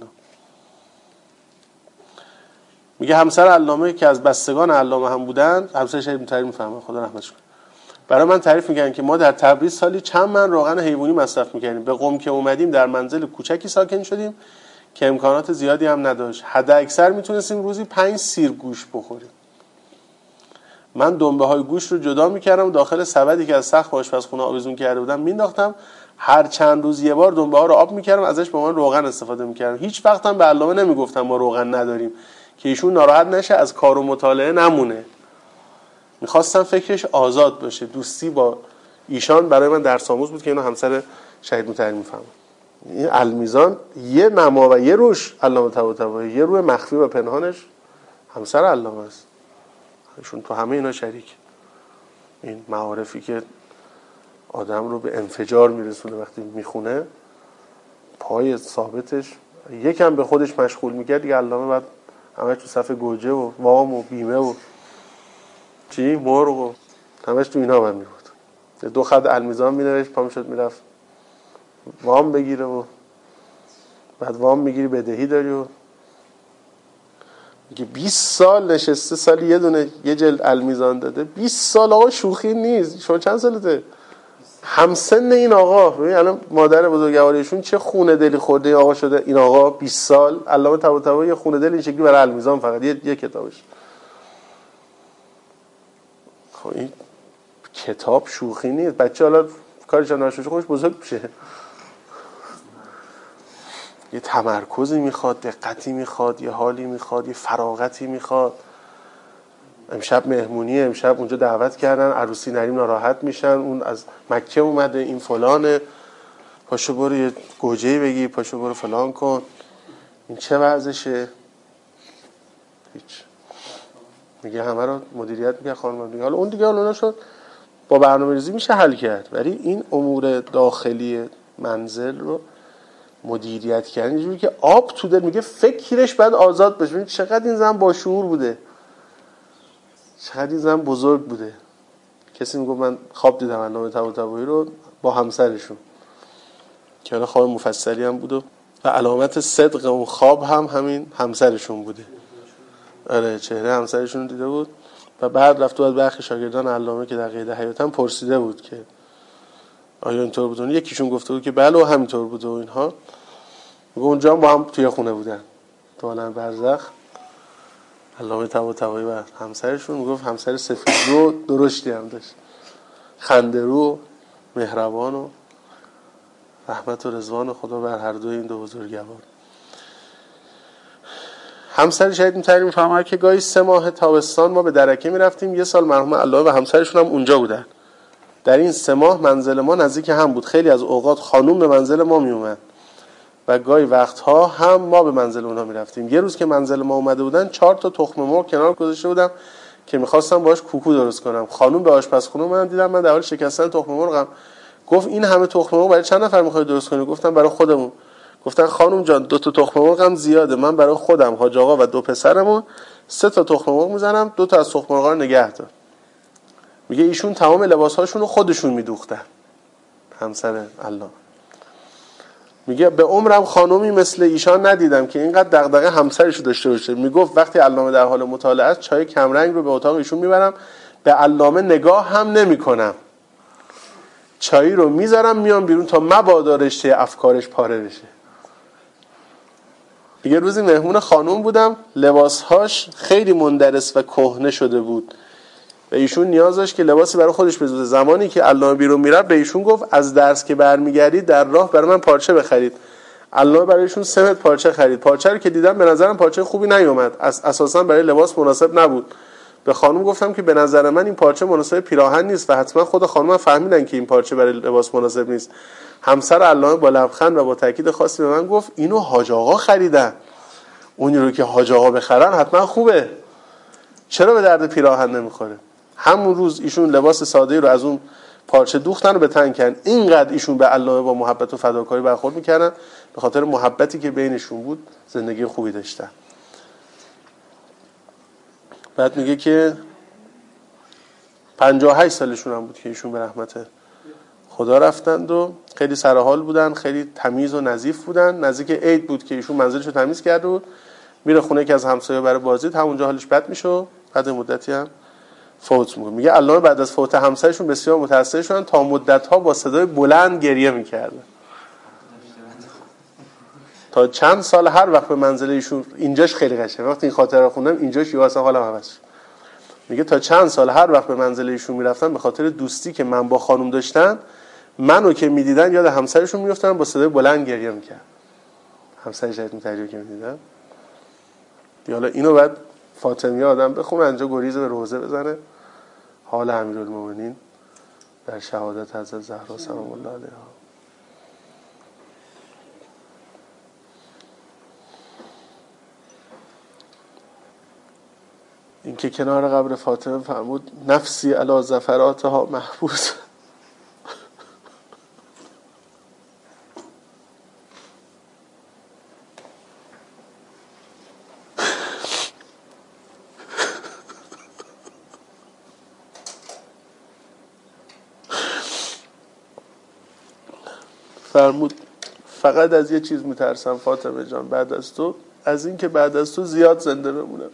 میگه همسر علامه که از بستگان علامه هم بودند، همسر شهید مطهری میفهمه خدا رحمتش کنه، برای من تعریف می‌کردن که ما در تبریز سالی چند من روغن حیوانی مصرف می‌کردیم. به قم که اومدیم در منزل کوچکی ساکن شدیم که امکانات زیادی هم نداشت. حد اکثر میتونستیم روزی پنج سیر گوشت بخوریم. من دنبه های گوشت رو جدا میکردم، داخل سبدی که از سقف آشپزخونه آویزون کرده بودم مینداختم. هر چند روز یه بار دنبه ها رو آب میکردم، ازش به من روغن استفاده میکردم. هیچ وقت هم به علامه نمیگفتم ما روغن نداریم که ایشون ناراحت نشه، از کار و مطالعه نمونه. میخواستم فکرش آزاد باشه. دوستی با ایشان برای من درس آموز بود که اینو همسر شهید مطهری میفهمه. این المیزان یه نما و یه روش علامه طباطبایی، یه روح مخفی و پنهانش همسر علامه است. ایشون تو همه اینا شریک. این معارفی که آدم رو به انفجار میرسونه وقتی میخونه، پای ثابتش یکم به خودش مشغول میکرد دیگه علامه بعد همش تو صف گوجه و وام و بیمه و چی مرغ و همش تو اینا من میبود. دو خط المیزان مینوشت، پا میشد میرفت وام بگیره و بعد وام میگیری بدهی داری و میگه بیست سال نشسته، سالی یه دونه یه جلد المیزان داده. بیست سال آقا شوخی نیست. شما چند سالته؟ همسن این آقا. ببین الان مادر بزرگواریشون چه خونه دلی خورده این آقا شده. این آقا بیست سال علامه طباطبایی یه خونه دل این شکلی برای المیزان فقط یه, یه کتابش. خب این کتاب شوخی نیست. بچه حالا کارش ناشوش خودش بزرگ میشه. یه تمرکزی میخواد، دقتی میخواد، یه حالی میخواد، یه فراغتی میخواد. امشب مهمونیه، امشب اونجا دعوت کردن، عروسی نریم ناراحت میشن، اون از مکه اومده، این فلانه، پاشو برو یه گوجه‌ای بگی، پاشو برو فلان کن. این چه وضعشه؟ هیچ. میگه همه رو مدیریت میگه خانم دیگه. حالا اون دیگه حالا شد با برنامه‌ریزی میشه حل کرد، ولی این امور داخلی منزل رو مدیریت کردن اینجوری که آب تو دل. میگه فکرش باید آزاد باشه. ببین چقدر این زن با شعور بوده، چقدر این زن بزرگ بوده. کسی میگه من خواب دیدم علامه طباطبایی رو با همسرشون که حالا خواب مفصلی هم بود و علامت صدق اون خواب هم همین همسرشون بوده. آره چهره همسرشون دیده بود و بعد رفت و برخی شاگردان علامه که در قید حیات هم پرسیده بود که آیا اینطور بود؟ یکیشون گفته بود که بله و همینطور بود و اینها. میگه اونجا هم با هم توی خونه بودن تو عالم برزخ، علامه طباطبایی و همسرشون. میگفت همسر سفیدرو درشتی هم داشت، خنده رو، مهربان و رحمت و رضوان خدا بر هر دوی این دو بزرگوار. همسر شهید می‌تونیم می‌فهمه که گاهی سه ماه تابستان ما به درکه می‌رفتیم، یه سال مرحوم الله و همسرشون هم اونجا بودن. در این سه ماه منزل ما نزدیک هم بود. خیلی از اوقات خانوم به منزل ما میومد و گاهی وقتها هم ما به منزل اونها میرفتیم. یه روز که منزل ما اومده بودن، چهار تا تخم مرغ کنار گذاشته بودم که میخواستم باهاش کوکو درست کنم. خانوم به آشپزخونه من دیدم من در حال شکستن تخم مرغم. گفت این همه تخم مرغ برای چند نفر میخوای درست کنی؟ گفتم برای خودمون. گفتن خانوم جان دو تا تخم مرغم زیاده، من برای خودم، حاج آقا و دو پسرمون سه تا تخم مرغ میزنم، دو تا از تخم مرغا رو نگه دار. میگه ایشون تمام لباسهاشون رو خودشون میدوختن. همسر الله میگه به عمرم خانومی مثل ایشان ندیدم که اینقدر دغدغه همسرشو داشته باشه. میگفت وقتی علامه در حال مطالعه است چای کمرنگ رو به اتاق ایشون میبرم، به علامه نگاه هم نمیکنم، چای رو میذارم میام بیرون تا مبادا رشته افکارش پاره بشه. میگه روزی مهمون خانوم بودم، لباسهاش خیلی مندرس و کهنه شده بود و ایشون نیاز داشت که لباسی برای خودش بزوزه. زمانی که علامه بیرون میرفت به ایشون گفت از درس که برمیگردید در راه برای من پارچه بخرید. علامه برای ایشون سه متر پارچه خرید. پارچه رو که دیدم به نظرم پارچه خوبی نیومد، از اساسا برای لباس مناسب نبود. به خانم گفتم که به نظر من این پارچه مناسب پیراهن نیست و حتما خود خانم فهمیدن که این پارچه برای لباس مناسب نیست. همسر علامه با لبخند و با تاکید خاصی به من گفت اینو حاج آقا خریدن، اونی رو که حاج آقا بخرن حتما خوبه، چرا به درد پیراهن نمیخوره؟ همون روز ایشون لباس ساده‌ای رو از اون پارچه دوختن و به تن کردن. اینقدر ایشون به علامه با محبت و فداکاری برخورد میکردن، به خاطر محبتی که بینشون بود زندگی خوبی داشتن. بعد میگه که پنجاه و هشت سالشون هم بود که ایشون به رحمت خدا رفتند و خیلی سرحال بودن، خیلی تمیز و نظیف بودن. نزدیک عید بود که ایشون منزلشو تمیز کرد و میره خونه که از همسایه‌ها برای بازدید، همونجا حالش بد میشه. بعد مدتی هم فوت میکنه. میگه علامه بعد از فوت همسرشون بسیار متأثر شدن، تا مدت‌ها با صدای بلند گریه میکردن. تا چند سال هر وقت به منزل ایشون، اینجاش خیلی قشنگه، وقتی این خاطره رو خوندم اینجاش یه واسه حالم عوض شد. میگه تا چند سال هر وقت به منزل ایشون میرفتن به خاطر دوستی که من با خانم داشتن، منو که میدیدن یاد همسرشون میافتادن، با صدای بلند گریه میکردن. همسر شهید متحری که میدیدن. حالا اینو بعد فاطمیه آدم بخونه اینجا گریز به روزه بزنه، حال امیرالمومنین در شهادت حضرت زهرا سلام الله علیها. این که کنار قبر فاطمه فرمود نفسی علی زفراتها محبوس. فرمود فقط از یه چیز میترسم فاطمه جان بعد از تو، از این که بعد از تو زیاد زنده بمونم.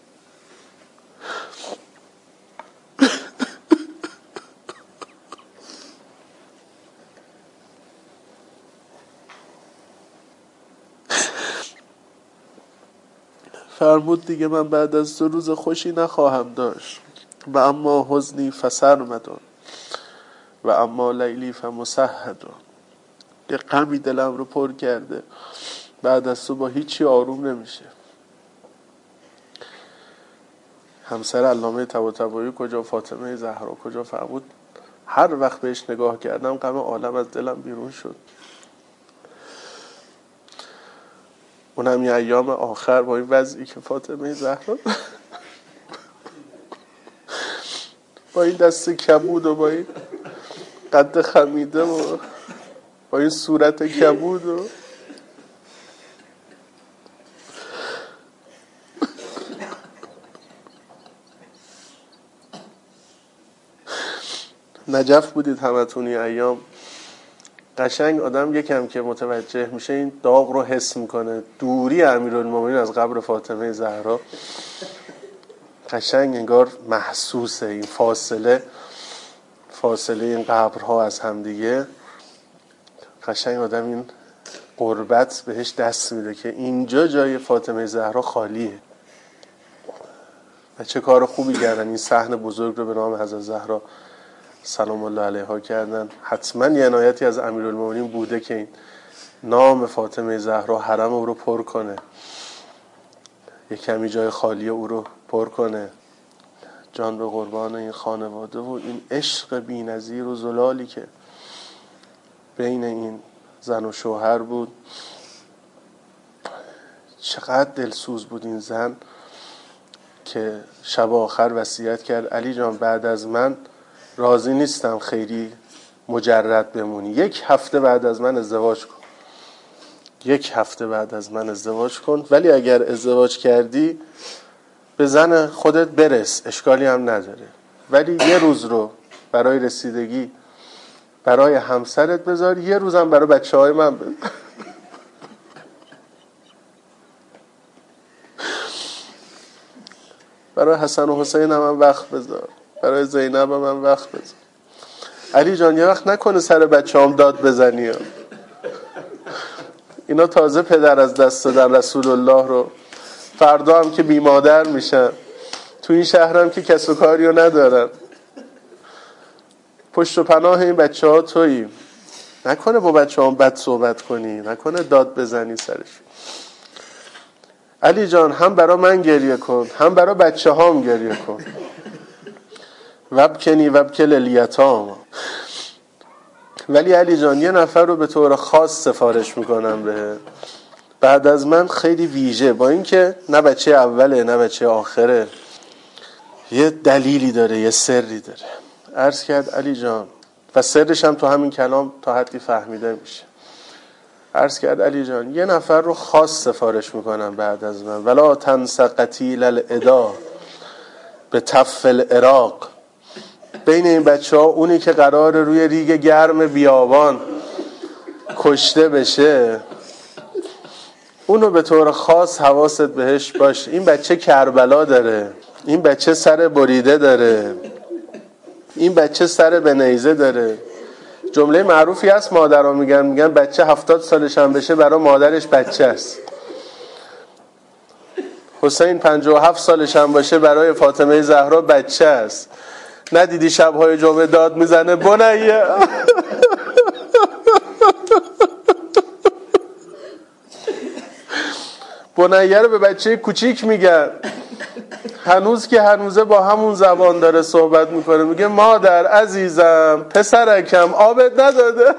فرمود دیگه من بعد از تو روز خوشی نخواهم داشت. و اما حزنی فسرمدون و اما لیلی فمسهدون. یه غمی دلم رو پر کرده، بعد از تو با هیچی آروم نمیشه. همسر علامه طباطبایی کجا، فاطمه زهرا کجا؟ فرمود هر وقت بهش نگاه کردم غم عالم از دلم بیرون شد. اونم یه ایام آخر با این وضعی که فاطمه زهرا با این دست کبود و با این قد خمیده و با این صورت کبود و نجف بودید همتونی ایام. قشنگ آدم یکم که متوجه میشه این داغ رو حس میکنه، دوری امیرالمومنین از قبر فاطمه زهرا قشنگ انگار محسوسه. این فاصله فاصله این قبرها از هم دیگه قشنگ آدم این قربت بهش دست میده که اینجا جای فاطمه زهرا خالیه و چه کار خوبی کردن این صحن بزرگ رو به نام حضرت زهرا سلام الله علیها کردن. حتما یه عنایتی از امیرالمومنین بوده که این نام فاطمه زهرا حرم رو پر کنه. یه کمی جای خالی او رو پر کنه. جان به قربان این خانواده و این عشق بی‌نظیر و زلالی که بین این زن و شوهر بود. چقدر دلسوز بود این زن که شب آخر وصیت کرد علی جان بعد از من راضی نیستم خیلی مجرد بمونی، یک هفته بعد از من ازدواج کن، یک هفته بعد از من ازدواج کن، ولی اگر ازدواج کردی به زن خودت برس، اشکالی هم نداره، ولی یه روز رو برای رسیدگی برای همسرت بذار، یه روزم برای بچه های من بذار. برای حسن و حسین هم, هم وقت بذار، برای زینب هم, هم وقت بذار. علی جان یه وقت نکنه سر بچه هم داد بزنی ها. اینا تازه پدر از دست دادن رسول الله رو، فردا هم که بی مادر میشن، تو این شهر هم که کس و کاری رو ندارن، پشت و پناه این بچه ها تویی. نکنه با بچه هم بد صحبت کنی، نکنه داد بزنی سرش. علی جان هم برا من گریه کن، هم برا بچه هام گریه کن. وبکنی وبکل الیتام. ولی علی جان یه نفر رو به طور خاص سفارش میکنم به بعد از من، خیلی ویژه، با اینکه نه بچه اوله نه بچه آخره، یه دلیلی داره، یه سری داره. عرض کرد علی جان، و سرش هم تو همین کلام تا حدی فهمیده میشه. عرض کرد علی جان یه نفر رو خاص سفارش میکنم بعد از من، ولا تنس قتیل العدا به طف العراق. بین این بچه ها اونی که قرار روی ریگ گرم بیابان کشته بشه، اونو به طور خاص حواست بهش باش. این بچه کربلا داره، این بچه سر بریده داره، این بچه سر به نیزه داره. جمله معروفی هست مادرها میگن، میگن بچه هفتاد سالش هم بشه برای مادرش بچه است. حسین پنجاه و هفت سالش هم باشه برای فاطمه زهرا بچه است. ندیدی شبهای جمعه داد میزنه بنیه؟ بنیه رو به بچه کوچیک میگن، هنوز که هنوزه با همون زبان داره صحبت میکنه، میگه مادر عزیزم پسرکم آبت نداده.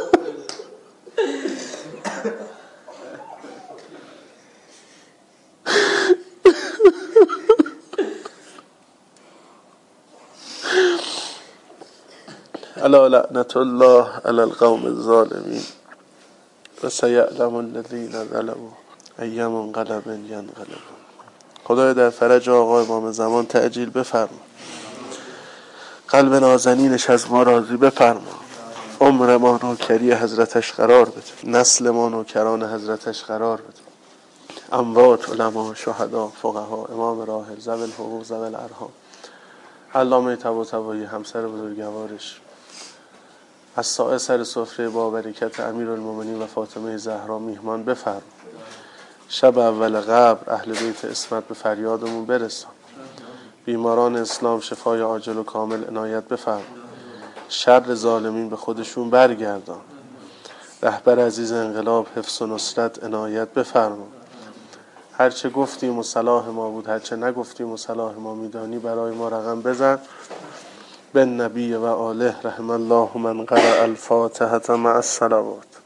الا لعنت الله علی القوم الظالمین و سیعلم الذین ظلموا ای منقلب ینقلبون. خدای در فرج آقا امام زمان تعجیل بفرما، قلب نازنینش از ما راضی بفرما، عمر ما نوکری حضرتش قرار بده، نسل ما نوکران حضرتش قرار بده، اموات علما شهدا فقها امام راحل ذوی الحقوق ذوی الارحام. علامه طباطبایی همسر بزرگوارش از سایه سر سفره با برکت امیرالمومنین و فاطمه زهرا میهمان بفرما. شب اول قبر اهل بیت عصمت به فریادمون برسان. بیماران اسلام شفای عاجل و کامل عنایت بفرما. شر ظالمین به خودشون برگردان. رهبر عزیز انقلاب حفظ و نصرت عنایت بفرما. هرچه گفتیم و صلاح ما بود، هرچه نگفتیم و صلاح ما میدانی برای ما رقم بزن. بن نبی و آله رحم الله من قرأ الفاتحة مع الصلوات.